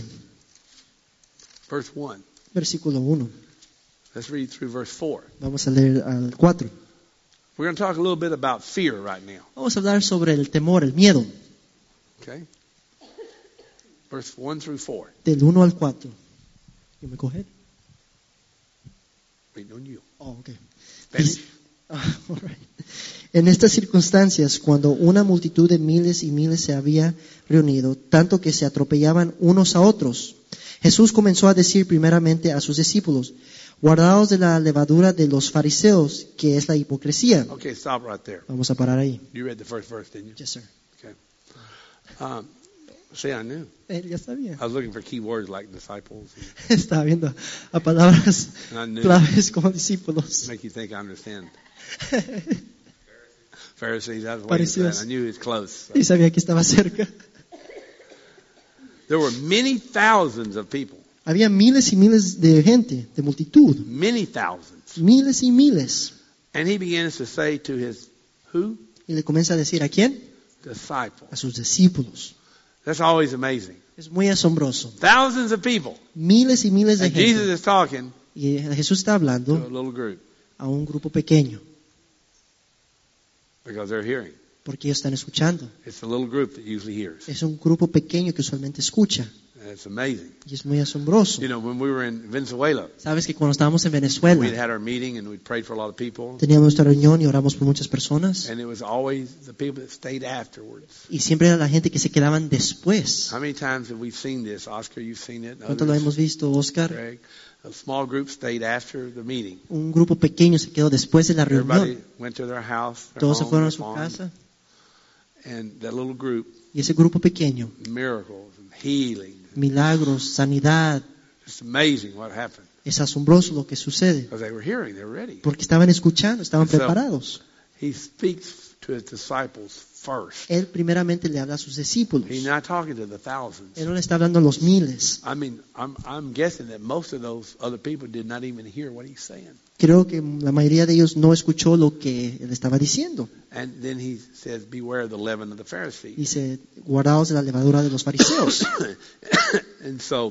verse one. versículo uno. Let's read through verse four. Vamos a leer al cuatro. We're going to talk a little bit about fear right now. Vamos a hablar sobre el temor, el miedo, Okay? Verse one through four. del uno al cuatro. ¿Yo me coge? Waiting on you. Oh, okay. Spanish. Ah, all right. En estas circunstancias, cuando una multitud de miles y miles se había reunido, tanto que se atropellaban unos a otros, Jesús comenzó a decir primeramente a sus discípulos, guardaos de la levadura de los fariseos, que es la hipocresía. Okay, stop right there. Vamos a parar ahí. You read the first verse, didn't you? Yes, sir. Okay. Um, see, I knew. Él ya sabía. I was looking for key words like disciples Estaba viendo a palabras and I knew claves como discípulos. make you think I understand. Pharisees, I was waiting for Parecidos. that. I knew it was close. Y sabía que estaba cerca. There were many thousands of people. Había miles y miles de gente, de multitud. Many thousands. Miles y miles. And he begins to say to his, who? Y le comienza a decir, ¿a quién? Disciples. A sus discípulos. That's always amazing. Es muy asombroso. Thousands of people. Miles y miles de And Jesus gente. is talking Y Jesús está to a hablando little group a un grupo pequeño, because they're hearing. porque ellos están escuchando. It's a little group that usually hears. Es un grupo pequeño que usualmente escucha. And it's amazing. Y es muy asombroso. You know, when we were in Venezuela, Sabes que cuando estábamos en we'd Venezuela, had our meeting and we'd prayed for a lot of people. teníamos nuestra reunión y oramos por muchas personas. And it was always the people that stayed afterwards. Y siempre era la gente que se quedaban después. How many times have we seen this? Oscar, you've seen it. ¿Cuánto lo Others, hemos visto, Oscar? Greg. A small group stayed after the meeting. Un grupo pequeño se quedó después de la Everybody reunión. went to their house, their Todos se home, fueron a their su farm, casa. and that little group, Y ese grupo pequeño, miracles and healing. milagros, sanidad, It's amazing what happened. es asombroso lo que sucede. Because they were hearing, they were ready. Porque estaban escuchando, estaban So- preparados. He speaks to his disciples first. Él primeramente le habla a sus discípulos. He's not talking to the thousands. Él no le está hablando a los miles. I mean, I'm, I'm guessing that most of those other people did not even hear what he's saying. Creo que la mayoría de ellos no escuchó lo que él estaba diciendo. And then he says, beware of the leaven of the Pharisees. Dice, guardaos de la levadura de los fariseos. And so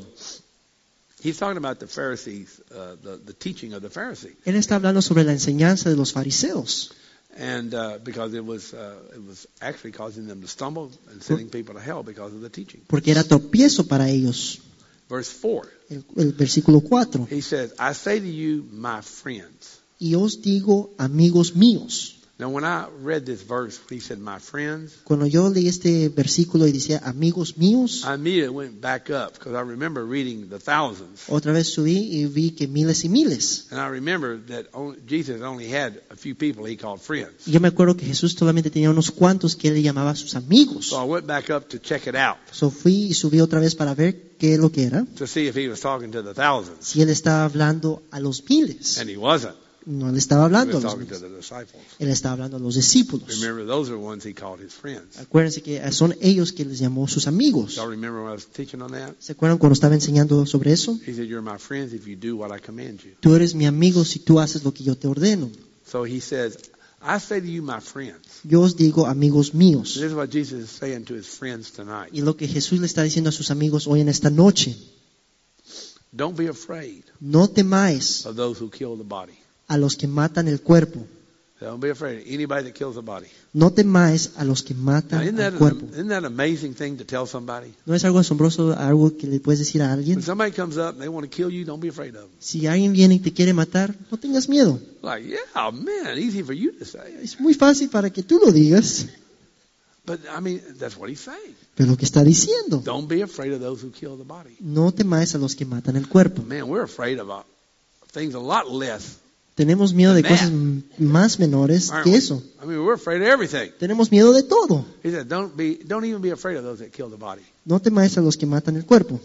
he's talking about the Pharisees, uh, the, the teaching of the Pharisees. Él está hablando sobre la enseñanza de los fariseos. And uh, because it was, uh, it was actually causing them to stumble and sending people to hell because of the teaching. Porque era tropiezo para ellos. Verse four, El, el versículo cuatro. he says, I say to you, my friends. Y os digo, amigos míos. Now, when I read this verse, he said, my friends, Cuando yo leí este versículo y decía, amigos míos, I immediately went back up because I remember reading the thousands. otra vez subí y vi que miles y miles. And I remember that only, Jesus only had a few people he called friends. Y yo me acuerdo que Jesús solamente tenía unos cuantos que él llamaba a sus amigos. So I went back up to check it out So fui y subí otra vez para ver qué es lo que era. to see if he was talking to the thousands. Si él estaba hablando a los miles. And he wasn't. No le estaba He hablando a was los talking to miles. the disciples. Él estaba hablando a los discípulos. Remember, those are the ones he called his friends. Acuérdense que son ellos que les llamó sus amigos. Y'all remember when I was teaching on that? ¿Se acuerdan cuando estaba enseñando sobre eso? He said, you're my friends if you do what I command you. Tú eres mi amigo si tú haces lo que yo te ordeno. So he says, I say to you, my friends. Yo os digo, amigos míos. This is what Jesus is saying to his friends tonight. Y lo que Jesús le está diciendo a sus amigos hoy en esta noche. Don't be afraid No temáis of those who kill the body. a los que matan el cuerpo. Don't be afraid of anybody that kills the body. No temáis a los que Now, matan isn't that, el cuerpo. an, isn't that an amazing thing to tell somebody? ¿No es algo asombroso, algo que le puedes decir a alguien? When somebody comes up and they want to kill you, don't be afraid of them. Si alguien viene y te quiere matar, no tengas miedo. Like, yeah, man, easy for you to say. Es muy fácil para que tú lo digas, But, I mean, that's what he's saying. pero lo que está diciendo. Don't be afraid of those who kill the body. No temáis a los que matan el cuerpo. Man, we're afraid of uh, things a lot less, Tenemos miedo de Man. cosas m- más menores aren't que we? eso. I mean, we're afraid of everything. Tenemos miedo de todo. He said, don't be, don't even be afraid of those that kill the body. No temáis a los que matan el cuerpo.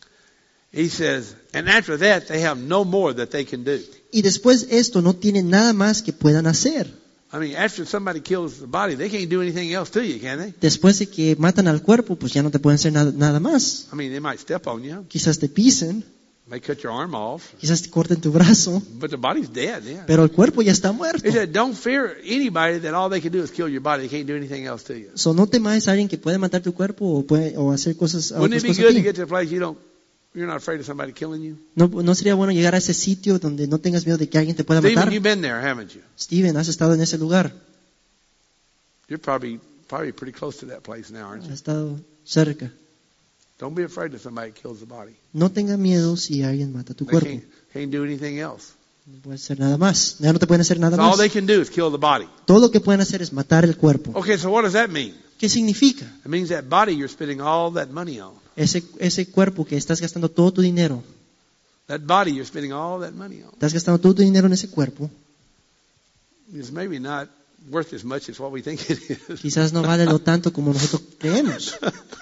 He says, and after that, they have no more that they can do. Y después esto no tiene nada más que puedan hacer. I mean, after somebody kills the body, they can't do anything else to you, can they? Después de que matan al cuerpo, pues ya no te pueden hacer nada, nada más. I mean, they might step on you, Quizás te pisen, may cut your arm off, quizás te corten tu brazo, but the body's dead, yeah. pero el cuerpo ya está muerto. He said, don't fear anybody that all they can do is kill your body. They can't do anything else to you. So, no temáis a alguien que puede matar tu cuerpo o, puede, o hacer cosas, Wouldn't otras it be cosas good a to ti. get to a place you don't You're not afraid of somebody killing you? ¿No, no sería bueno llegar a ese sitio donde no tengas miedo de que alguien te pueda Stephen, matar? you've been there, haven't you? Steven, has estado en ese lugar. You're probably probably pretty close to that place now, aren't Has you? estado cerca. Don't be afraid if somebody kills the body. No tenga miedo si alguien mata tu They cuerpo. can't, can't do anything else. No puedes hacer nada más. Ya no te pueden hacer nada So all más. they can do is kill the body. Todo lo que pueden hacer es matar el cuerpo. Okay, so what does that mean? ¿Qué significa? It means that body you're spending all that money on. Ese, ese cuerpo que estás gastando todo tu dinero, That body you're spending all that money on. estás gastando todo tu dinero en ese cuerpo, It's maybe not worth as much as what we think it is. quizás no vale lo tanto como nosotros creemos.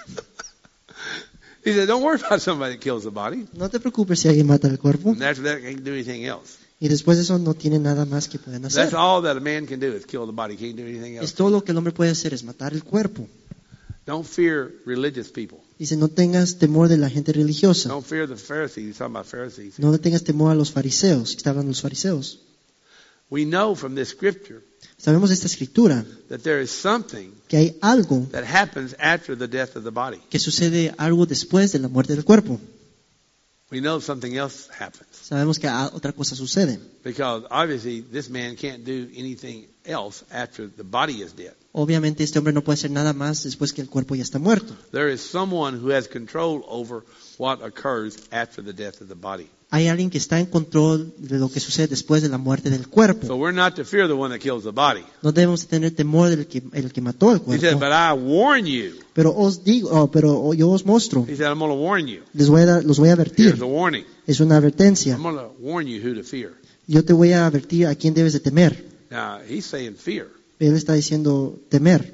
He said, don't worry about somebody that kills the body. No te preocupes si alguien mata el cuerpo. And after that, they can't do anything else. Y después de eso no tiene nada más que pueden hacer. That's all that a man can do is kill the body. Can't do anything Es else. todo lo que el hombre puede hacer, es matar el cuerpo. Don't fear religious people. Dice, no tengas temor de la gente religiosa. Don't fear the Pharisees. He's talking about Pharisees. No le tengas temor a los fariseos. Está hablando de los fariseos. We know from this scripture Sabemos de esta escritura that there is something que hay algo that happens after the death of the body. que sucede algo después de la muerte del cuerpo. We know something else happens. Sabemos que a- otra cosa sucede. Because obviously this man can't do anything else after the body is dead. Obviamente este hombre no puede hacer nada más después que el cuerpo ya está muerto. There is someone who has control over what occurs after the death of the body. Hay alguien que está en control de lo que sucede después de la muerte del cuerpo. So we're not to fear the one that kills the body. No debemos tener temor del que, el que mató el He said, cuerpo. but I warn you. Pero os digo, oh, pero yo os muestro, He said, I'm going to warn you. les voy a dar- los voy a Here's advertir. the warning. Es una advertencia. I'm going to warn you who to fear. Yo te voy a advertir a quién debes de temer. Now, he's saying fear. Él está diciendo temer,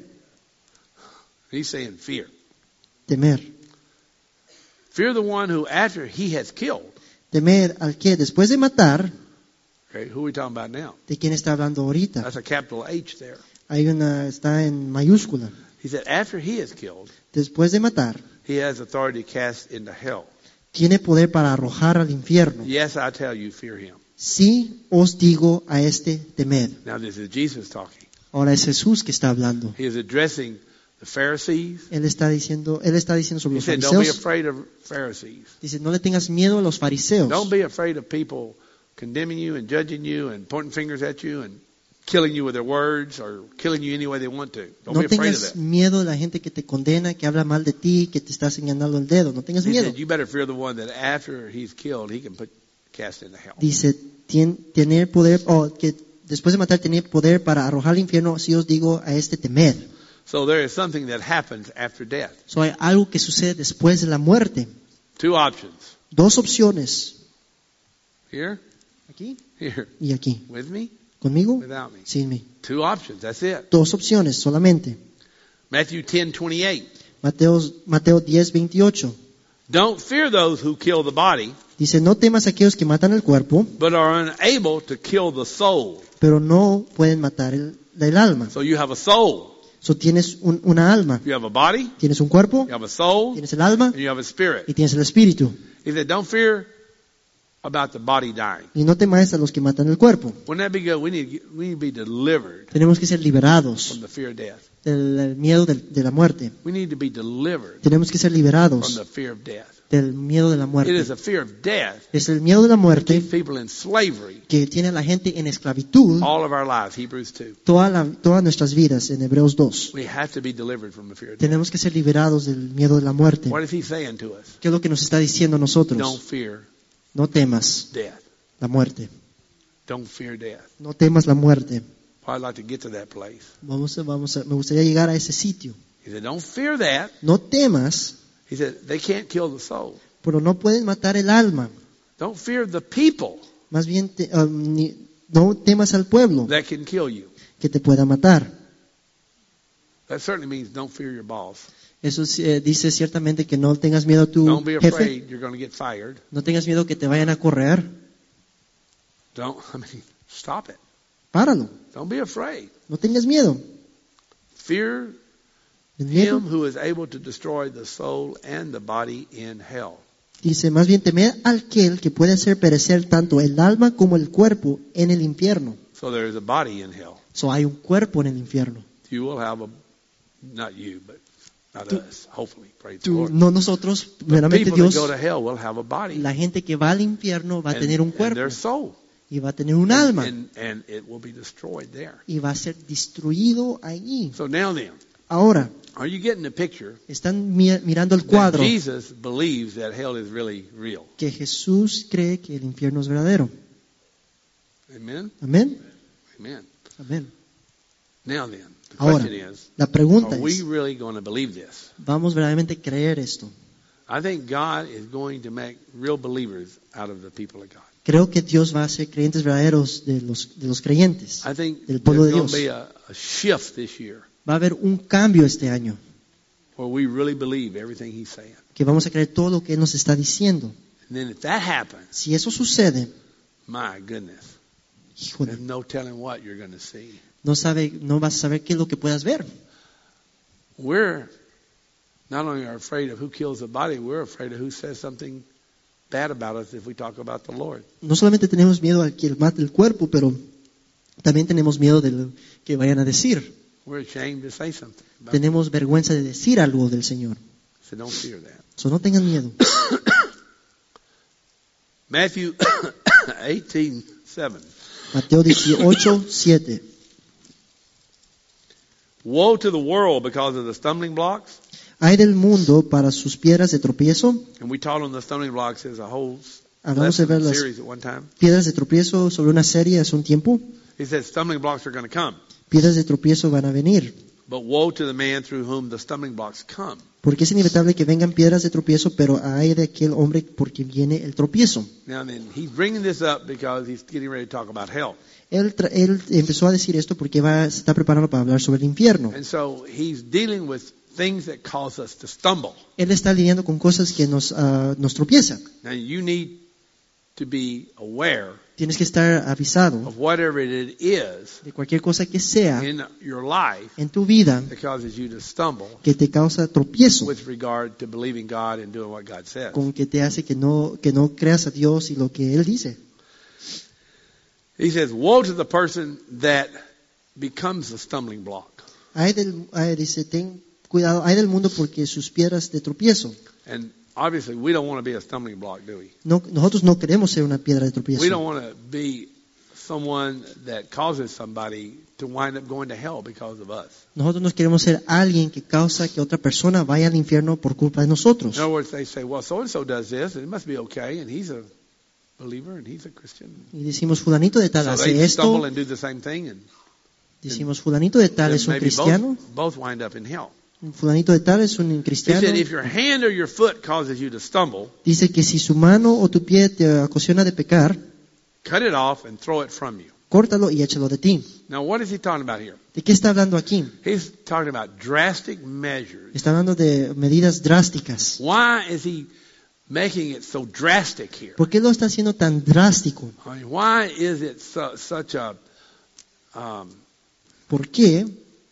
He's saying fear. temer. Fear the one who after he has killed. Temer al que después de matar, Okay, who are we talking about now? ¿de quién está hablando ahorita? That's a capital H there. Hay una, está en mayúscula. He said, after he is killed, Después de matar, he has authority to cast into hell. tiene poder para arrojar al infierno. Yes, I tell you, fear him. Sí os digo a este temed. Now, this is Jesus talking. Ahora es Jesús que está hablando. He is addressing the Pharisees. Él está diciendo, él está diciendo sobre He los said, don't be fariseos. afraid of Pharisees. Dice, no le tengas miedo a los fariseos. Don't be afraid of people condemning you and judging you and pointing fingers at you and killing you with their words or killing you any way they want to. Don't No be afraid of tengas that. miedo de la gente que te condena, que habla mal de ti, que te está señalando el dedo. No tengas He miedo. said, you better fear the one that after he's killed, he can put cast into hell. Dice, tien- tener poder, o que después de matar, tener poder para arrojar al infierno, si os digo a este temed. So there is something that happens after death. So, hay algo que sucede después de la muerte. Two options. Dos opciones. Here, Aquí here. y aquí. With me, ¿Conmigo? without me. Sin mí. Two options. That's it. Dos opciones solamente. Matthew ten twenty-eight. Mateo, Mateo diez veintiocho. Don't fear those who kill the body, Dice, no temas a aquellos que matan el cuerpo, but are unable to kill the soul. pero no pueden matar el, el alma. So you have a soul. So, tienes un- una alma. You have a body, Tienes un cuerpo, you have a soul, tienes el alma and you have a spirit. y tienes el espíritu. He said, don't fear about the body dying. Y no temáis a los que matan el cuerpo. Wouldn't that be good? We need, to get- we need to be delivered Tenemos que ser liberados from the fear of death. del, del miedo del- de la muerte. We need to be delivered Tenemos que ser from liberados the fear of death. del miedo de la It muerte. is a fear of death Es el miedo de la that muerte keeps people in slavery que tiene a la gente en esclavitud all of our lives. Hebrews two. toda la- todas nuestras vidas, en Hebreos dos. We have to be delivered from the fear of death. Tenemos que ser liberados del miedo de la muerte. What is he saying to us? ¿Qué es lo que nos está diciendo a Don't nosotros? fear No temas death. la muerte. Don't fear death. No temas la muerte. I'd like to get to that place. Vamos a, vamos a, me gustaría llegar a ese sitio. He said, don't fear that. No temas, He said, they can't kill the soul. pero no pueden matar el alma. Don't fear the people Más bien, te- um, ni- no temas al pueblo that can kill you. que te pueda matar. That certainly means don't fear your boss. Eso sí, eh, dice ciertamente que no tengas miedo a tu Don't be jefe. afraid you're going to get fired. No tengas miedo que te vayan a correr. Don't, I mean, stop it. Páralo. Don't be afraid. No tengas miedo. Fear El miedo, him who is able to destroy the soul and the body in hell. dice, más bien temer al aquel que puede hacer perecer tanto el alma como el cuerpo en el infierno. So there is a body in hell. So hay un cuerpo en el infierno. You will have a, not you, but Not Tú- us, hopefully. Praise the Tú- Lord. no nosotros, But verdaderamente people that Dios, go to hell will have a body la gente que va al infierno va a and, tener un and cuerpo their soul. y va a tener un And- alma And, and it will be destroyed there. y va a ser destruido allí. So now then, Ahora, are you getting the picture están mi- mirando el that cuadro Jesus believes that hell is really real? que Jesús cree que el infierno es verdadero. Amen? Amén. Amen. Amén. Now then, the Ahora, question is, la pregunta are we es, really going to believe this? ¿vamos verdaderamente a creer esto? I think God is going to make real believers out of the people of God. Creo que Dios va a hacer creyentes verdaderos de los, de los creyentes. I think Del pueblo there's de going to Dios. be a, a shift this year Va a haber un cambio este año, where we really believe everything He's saying. que vamos a creer todo lo que Él nos está diciendo. And then if that happens, Si eso sucede, my goodness, híjole, there's no telling what you're going to see. no, sabe, no vas a saber qué es lo que puedas ver. We're not only are afraid of who kills the body, we're afraid of who says something bad about us if we talk about the Lord. No solamente tenemos miedo al que mate el cuerpo, pero también tenemos miedo de lo que vayan a decir. We're ashamed to say something about it. Tenemos vergüenza de decir algo del Señor. So don't fear that. So, no tengan miedo. Matthew eighteen seven. Mateo dieciocho, siete. Woe to the world because of the stumbling blocks. Hay del mundo para sus piedras de tropiezo. And we taught on the stumbling blocks as a whole Hablamos de lesson ver las series at one time. piedras de tropiezo sobre una serie hace un tiempo. He said stumbling blocks are going to come. Piedras de tropiezo van a venir. But woe to the man through whom the stumbling blocks come. Porque es inevitable que vengan piedras de tropiezo, pero hay de aquel hombre por quien viene el tropiezo. Now then, he's bringing this up because he's getting ready to talk about hell. Él, tra- él empezó a decir esto porque va, se está preparando para hablar sobre el infierno. And so he's dealing with things that cause us to stumble. Él está lidiando con cosas que nos, ah, nos tropiezan. Now you need to be aware Tienes que estar avisado of whatever it is de cualquier cosa que sea in your life en tu vida that causes you to stumble que te causa tropiezo, with regard to believing God and doing what God says. con que te hace que no, que no creas a Dios y lo que Él dice. He says, woe to the person that becomes a stumbling block. Hay del, hay- dice, ten cuidado, hay del mundo porque sus piedras de tropiezo. And obviously we don't want to be a stumbling block, do we? No, nosotros no queremos ser una piedra de tropiezo. We don't want to be someone that causes somebody to wind up going to hell because of us. Nosotros no queremos ser alguien que causa que otra persona vaya al infierno por culpa de nosotros. In other words, they say, well, so-and-so does this, and it must be okay, and he's a believer, and he's a Christian. Y decimos, fulanito de tal So hace they stumble esto. and do the same thing, and Decimos, fulanito de tal then es un maybe cristiano. both, both wind up in hell. Fulanito de tal es un He cristiano. said, if your hand or your foot causes you to stumble, Dice que si su mano o tu pie te ocasiona de pecar, cut it off and throw it from you. córtalo y échalo de ti. Now, what is he talking about here? ¿De qué está hablando aquí? He's talking about drastic measures. Está hablando de medidas drásticas. Why is he making it so drastic here? ¿Por qué lo está haciendo tan drástico? I mean, why is it su- such a um, ¿Por qué?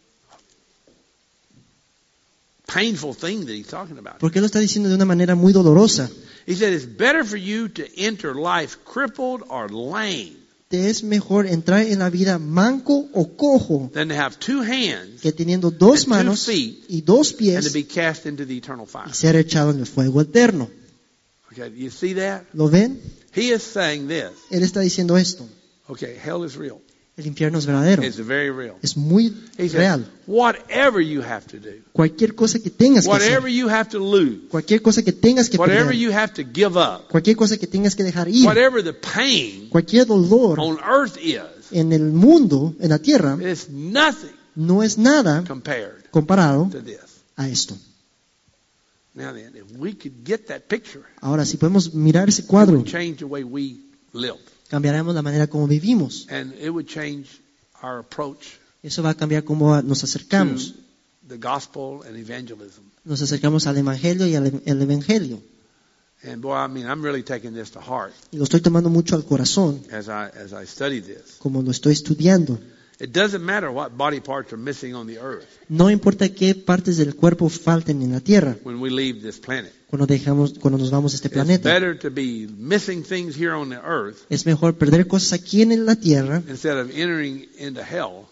painful thing that he's talking about? ¿Por qué lo está diciendo de una manera muy dolorosa? He said it's better for you to enter life crippled or lame Te es mejor entrar en la vida manco o cojo than to have two hands que teniendo dos and two manos feet y dos and to pies be cast into the eternal y fire. ser echado en el fuego eterno. Okay, you see that? ¿Lo ven? He is saying this. Él está diciendo esto. Okay, hell is real. El infierno es verdadero. It's very real. Es muy He said, real. whatever you have to do, Cualquier cosa que tengas que whatever hacer, you have to lose, cualquier cosa que tengas que whatever perder, you have to give up, cualquier cosa que tengas que dejar ir, whatever the pain cualquier dolor on earth is, en el mundo, en la tierra, it's nothing no es nada compared comparado to this. a esto. Now then, if we could get that picture, Ahora, si podemos mirar ese it cuadro, would change the way we live. cambiaremos la manera como vivimos. And it would change our approach Eso va a cambiar cómo nos to acercamos. the gospel and evangelism. Nos acercamos al Evangelio y al el Evangelio. And boy, I mean, I'm really taking this to heart Y lo estoy tomando mucho al corazón, as I as I study this. como lo estoy estudiando. It doesn't matter what body parts are missing on the earth No importa qué partes del cuerpo falten en la tierra when we leave this planet. cuando dejamos, cuando nos vamos de este It's planeta. better to be missing things here on the earth Es mejor perder cosas aquí en la tierra instead of entering into hell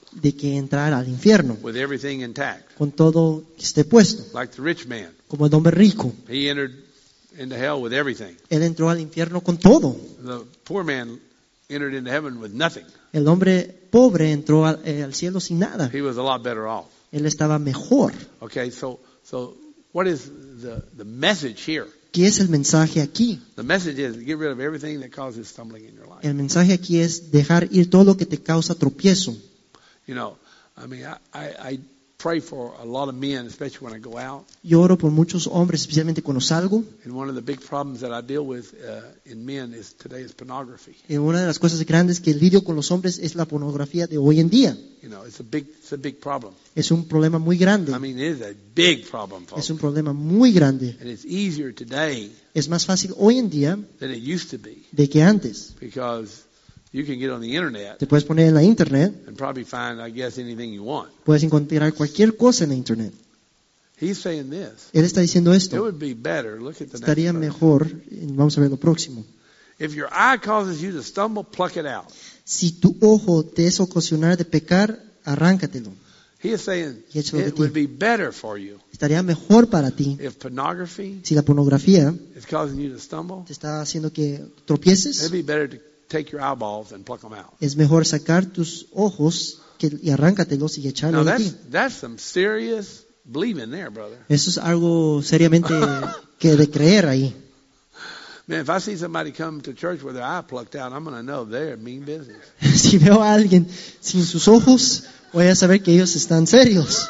de que entrar al infierno, with everything intact. con todo que esté puesto, Like the rich man. como el hombre rico. He entered into hell with everything. Él entró al infierno con todo. The poor man entered into heaven with nothing. El hombre pobre entró al, eh, al cielo sin nada. He was a lot better off. Él estaba mejor. Okay, so so what is the the message here? ¿Qué es el mensaje aquí? The message is get rid of everything that causes stumbling in your life. El mensaje aquí es dejar ir todo lo que te causa tropiezo. You know, I mean, I, I, I pray for a lot of men, especially when I go out. Yo oro por muchos hombres, especialmente cuando salgo. And one of the big problems that I deal with uh, in men is today is pornography. Y una de las cosas grandes que lidio con los hombres es la pornografía de hoy en día. You know, it's a big, it's a big problem. Es un problema muy grande. I mean, it is a big problem, folks. Es un problema muy grande. And it's easier today Es más fácil hoy en día than it used to be de que antes. because you can get on the internet Te puedes poner en la internet, and probably find, I guess, anything you want. puedes encontrar cualquier cosa en la internet. He's saying this. Él está diciendo It esto. would be better. Look at the Estaría next verse. mejor, vamos a ver lo próximo. If your eye causes you to stumble, pluck it out. Si tu ojo te es ocasionar de pecar, arráncatelo. He is saying Y échalo de it ti. would be better for you Estaría mejor para ti if pornography si la pornografía is causing you to stumble. te está haciendo que It'd tropieces. be better to take your eyeballs and pluck them out. Es mejor sacar tus ojos que, y arráncatelos y Now echarlos de that's ti. that's some serious believing there, brother. Eso es algo seriamente que de creer ahí. Man, if I see somebody come to church with their eye plucked out, I'm going to know they're mean business. Si veo a alguien sin sus ojos, voy a saber que ellos están serios.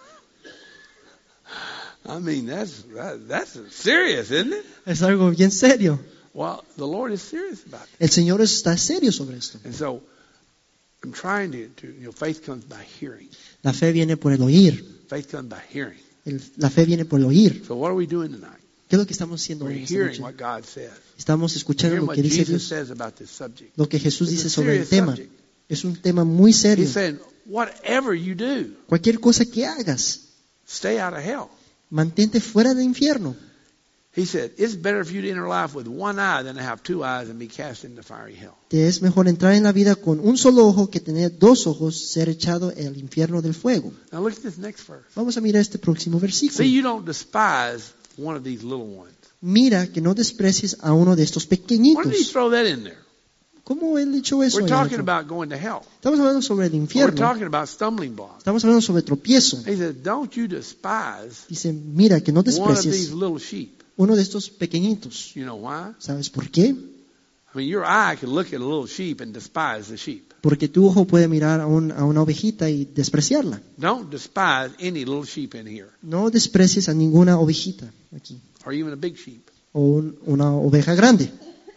I mean, that's that, that's serious, isn't it? Es algo bien serio. Well, the Lord is serious about it. El Señor está serio sobre esto. And so I'm trying to, to you know, faith comes by hearing. La fe viene por el oír. Faith comes by hearing. El- la fe viene por el oír. So what are we doing tonight? ¿Qué es lo que estamos haciendo We're hoy esta hearing noche? what God says. Estamos escuchando Hearing lo what que dice Jesus Dios, says about this subject. lo que Jesús It's dice a sobre el serious tema. subject. Es un tema muy serio. He's saying, whatever you do, Cualquier cosa que hagas, stay out of hell. mantente fuera del infierno. He said, it's better for you to enter life with one eye than to have two eyes and be cast into fiery hell. Te es mejor entrar en la vida con un solo ojo que tener dos ojos, ser echado al infierno del fuego. Now look at this next verse. Vamos a mirar este próximo versículo. See, you don't despise one of these little ones. Mira que no desprecies a uno de estos Why did he pequeñitos. throw that in there? ¿Cómo él echó eso? We're ahí talking adentro? about going to hell. Estamos hablando sobre el We're infierno. talking about stumbling blocks. Estamos hablando sobre tropiezo. He said, don't you despise Dice, mira que no one of these desprecies little sheep. uno de estos pequeñitos. You know why? ¿Sabes por qué? I mean, your eye can look at a little sheep and despise the sheep. Porque tu ojo puede mirar a, un- a una ovejita y despreciarla. Don't despise any little sheep in here, No desprecies a ninguna ovejita aquí. or even a big sheep, O un- una oveja grande.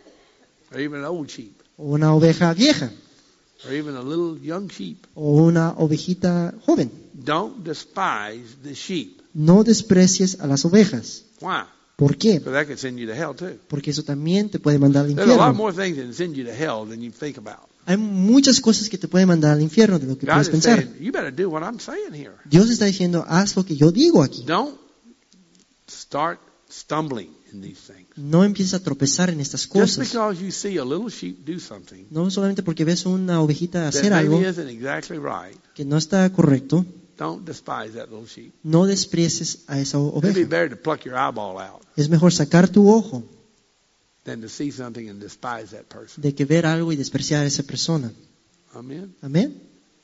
or even an old sheep, O una oveja vieja. or even a little young sheep. O una ovejita joven. Don't despise the sheep. No desprecies a las ovejas. Why? ¿Por qué? Because that could send you to hell too. Porque eso también te puede mandar al There's a lot infierno. more things that can send you to hell than you think about. Hay muchas cosas que te pueden mandar al infierno de lo que God puedes is pensar. saying, you better do what I'm saying here. Dios está diciendo, haz lo que yo digo aquí. Don't start stumbling in these things. No empieces a tropezar en estas Just cosas. because you see a little sheep do something No solamente porque ves una ovejita that hacer algo maybe isn't exactly right, que no está correcto, don't despise that little sheep. no desprecies a esa It'd be oveja. better to pluck your eyeball out Es mejor sacar tu ojo than to see something and despise that person. de que ver algo y despreciar a esa persona. Amen? Amén.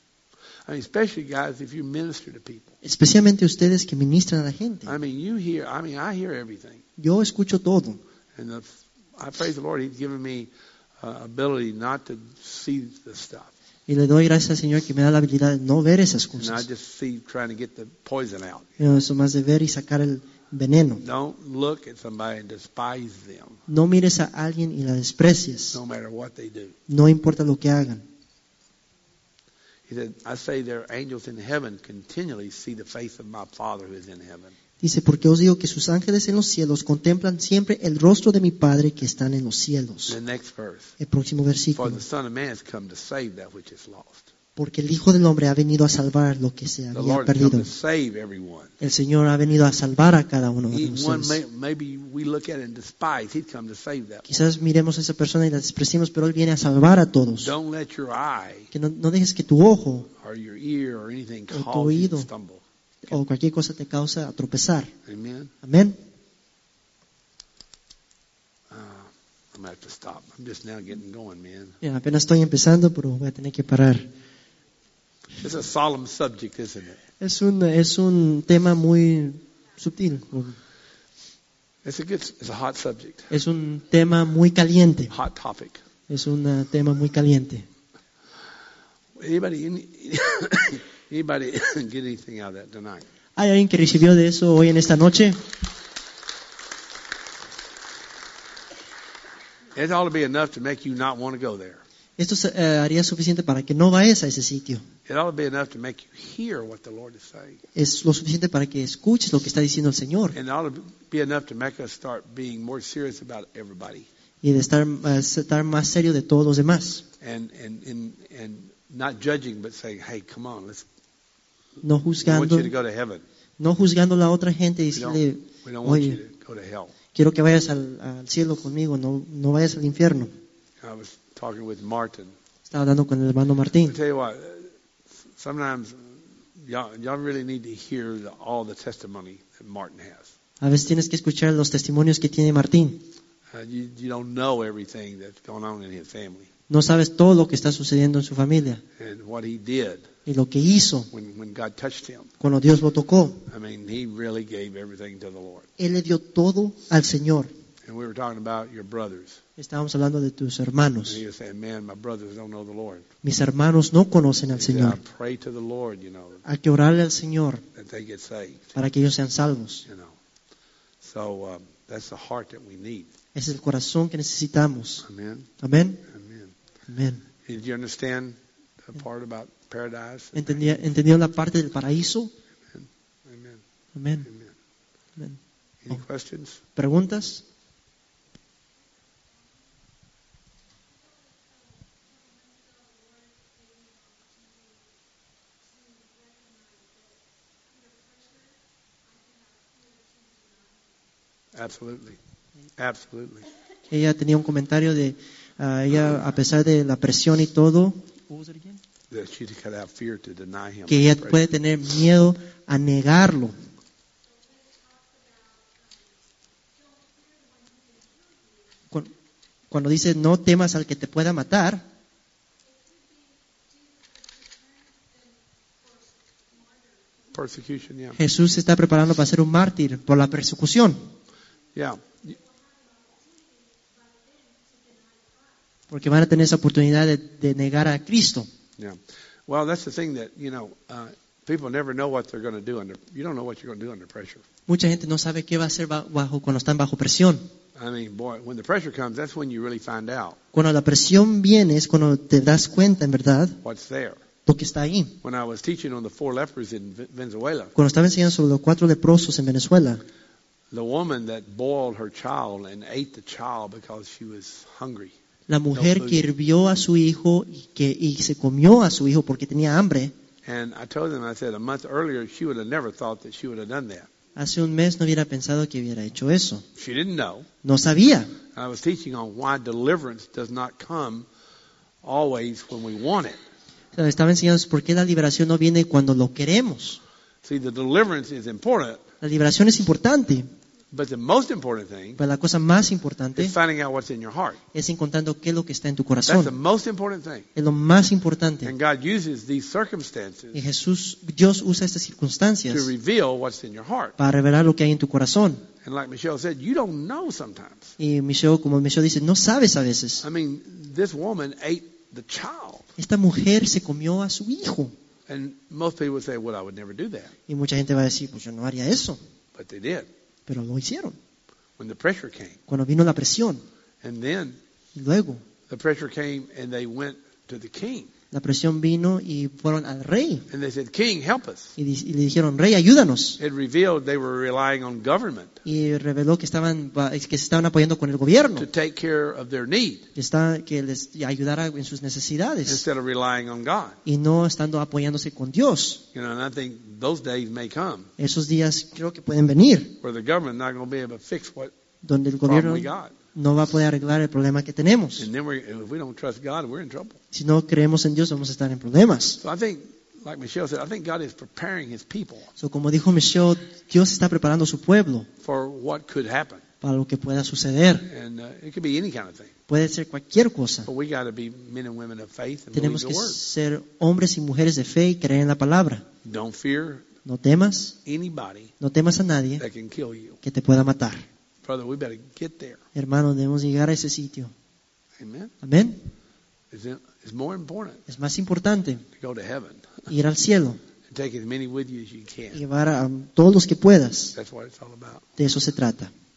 I mean, especially guys, if you minister to people. Especialmente ustedes que ministran a la gente. I mean, you hear, I mean, I hear everything. Yo escucho todo. And the, I praise the Lord, He's given me uh, ability not to see the stuff. Y le doy gracias al Señor que me da la habilidad de no ver esas And I cosas. just see trying to get the poison out. No, eso más de ver y sacar el veneno. Don't look at somebody and despise them, No mires a alguien y la desprecies. no matter what they do. No importa lo que hagan. He said, I say there are angels in heaven continually see the face of my Father who is in heaven. Dice, porque os digo que sus ángeles en los cielos contemplan siempre el rostro de mi Padre que están en los cielos. The next verse. El próximo For versículo. the Son of Man has come to save that which is lost. porque el Hijo del Hombre ha venido a salvar lo que se The había Lord has come perdido. to save everyone. El Señor ha venido a salvar a cada uno de He, one ustedes. may, maybe we look at it and despise. He's come to save that. Quizás miremos a esa persona y la despreciemos, pero Él viene a salvar a todos. Don't let your eye Que no, no dejes que tu ojo or your ear or anything O tu cause you to oído. stumble. o cualquier cosa te cause a tropezar. Amen. Amén. Uh, I'm gonna have to stop. I'm just now getting going, man. Bien, apenas estoy empezando, pero voy a tener que parar. It's a solemn subject, isn't it? Es un, es un tema muy sutil. It's a good. It's a hot subject. Es un tema muy caliente. Hot topic. Es un uh, tema muy caliente. Anybody? Any, anybody get anything out of that tonight? ¿Hay alguien que recibió de eso hoy en esta noche? It ought to be enough to make you not want to go there. Esto uh, haría suficiente para que no vayas a ese sitio. It ought to be enough to make you hear what the Lord is saying. Es lo suficiente para que escuches lo que está diciendo el Señor. And it ought to be enough to make us start being more serious about everybody. Y de estar, uh, estar más serio de todos los demás. And, and, and, and not judging, but saying, hey, come on, let's, No we want juzgando, you to go to heaven. no juzgando a la otra gente y We don't, decirle, we don't want you oye, to go to hell. quiero que vayas al, al cielo conmigo, no, no vayas al infierno. I was talking with Martin. Estaba hablando con el hermano I Martín. tell you what, sometimes y'all, y'all really need to hear the, all the testimony that Martin has. A veces tienes que escuchar los testimonios que tiene Martín. Uh, you, you don't know everything that's going on in his family No sabes todo lo que está sucediendo en su familia and what he did y lo que hizo when, when God touched him. cuando Dios lo tocó. I mean, he really gave everything to the Lord. Él le dio todo al Señor. And we were talking about your brothers. Estábamos hablando de tus And hermanos. he was saying, man, my brothers don't know the Lord. Mis hermanos no conocen al He said, I Señor. pray to the Lord, you know, Hay que orarle al Señor that they get saved, para que ellos sean salvos. you know. So um, that's the heart that we need. Es el corazón que necesitamos. Amen. Amén. Amen. Amén. Did you understand the part about paradise? ¿Entendía- ¿Entendió la parte del paraíso? Amen. Amén. Amen. Amén. Any Oh. questions? ¿Preguntas? Absolutely. Absolutely. Ella tenía un comentario de, ah, ella a pesar de la presión y todo, That she could have fear to deny him. que ella puede tener miedo a negarlo. Cu- Cuando dice no temas al que te pueda matar, Persecution, yeah. Jesús se está preparando para ser un mártir por la persecución, Yeah. porque van a tener esa oportunidad de, de negar a Cristo. Yeah. Well, that's the thing that, you know, uh, people never know what they're going to do under, you don't know what you're going to do under pressure. Mucha gente no sabe qué va a hacer ba- bajo cuando están bajo presión. I mean, boy, when the pressure comes, that's when you really find out Cuando la presión viene es cuando te das cuenta, en verdad, what's there. lo que está ahí. When I was teaching on the four lepers in Ve- Venezuela, Cuando estaba enseñando sobre los cuatro leprosos en Venezuela, the woman that boiled her child and ate the child because she was hungry. la mujer que hirvió a su hijo y, que, y se comió a su hijo porque tenía hambre, And I told them, I said, a month earlier, she would have never thought that she would have done that. hace un mes no hubiera pensado que hubiera hecho eso. She didn't know. No sabía. I was teaching on why deliverance does not come always when we want it. O sea, estaba enseñando por qué la liberación no viene cuando lo queremos. See, the deliverance is important, La liberación es importante, but the most important thing pero la cosa más importante is finding out what's in your heart. es encontrando qué es lo que está en tu That's the corazón. most important thing. Es lo más importante. And God uses these Y circumstances Jesús, Dios usa estas to circunstancias reveal what's in your heart. para revelar lo que hay en tu corazón. And like Michelle said, you don't know sometimes. Y Michelle, como Michelle dice, no sabes a veces. I mean, this woman ate the child. Esta mujer se comió a su hijo. And most people would say, well, I would never do that. Y mucha gente va a decir, pues yo no haría eso. But they did Pero lo hicieron. when the pressure came. Cuando vino la presión. And then Y luego the pressure came and they went to the king. La presión vino y fueron al rey. And they said, King, help us. Y, di- y le dijeron, rey, ayúdanos. It revealed they were relying on government Y reveló que estaban, que se estaban apoyando con el gobierno. to take care of their need Que, está, que les ayudara en sus necesidades. instead of relying on God. Y no estando apoyándose con Dios. You know, and I think those days may come Esos días creo que pueden venir. where the government not going to be able to fix what Donde el problem gobierno we got. no va a poder arreglar el problema que tenemos. And then we, if we don't trust God, we're in trouble. Si no creemos en Dios, vamos a estar en problemas. So I think, like Michelle said, I think God is preparing His people So, como dijo Michelle, Dios está preparando a su pueblo for what could happen. para lo que pueda suceder. And uh, it could be any kind of thing. Puede ser cualquier cosa. But we got to be men and women of faith and believe Tenemos the que Word. ser hombres y mujeres de fe y creer en la palabra. Don't fear No temas, anybody no temas a nadie that can kill you. que te pueda matar. Brother, we better get there. Hermano, debemos llegar a ese sitio. Amen. Amén. It's, it's more important Es más importante to go to heaven ir al cielo and take as many with you as you y can. llevar a todos los que puedas. That's what it's all about. De eso se trata.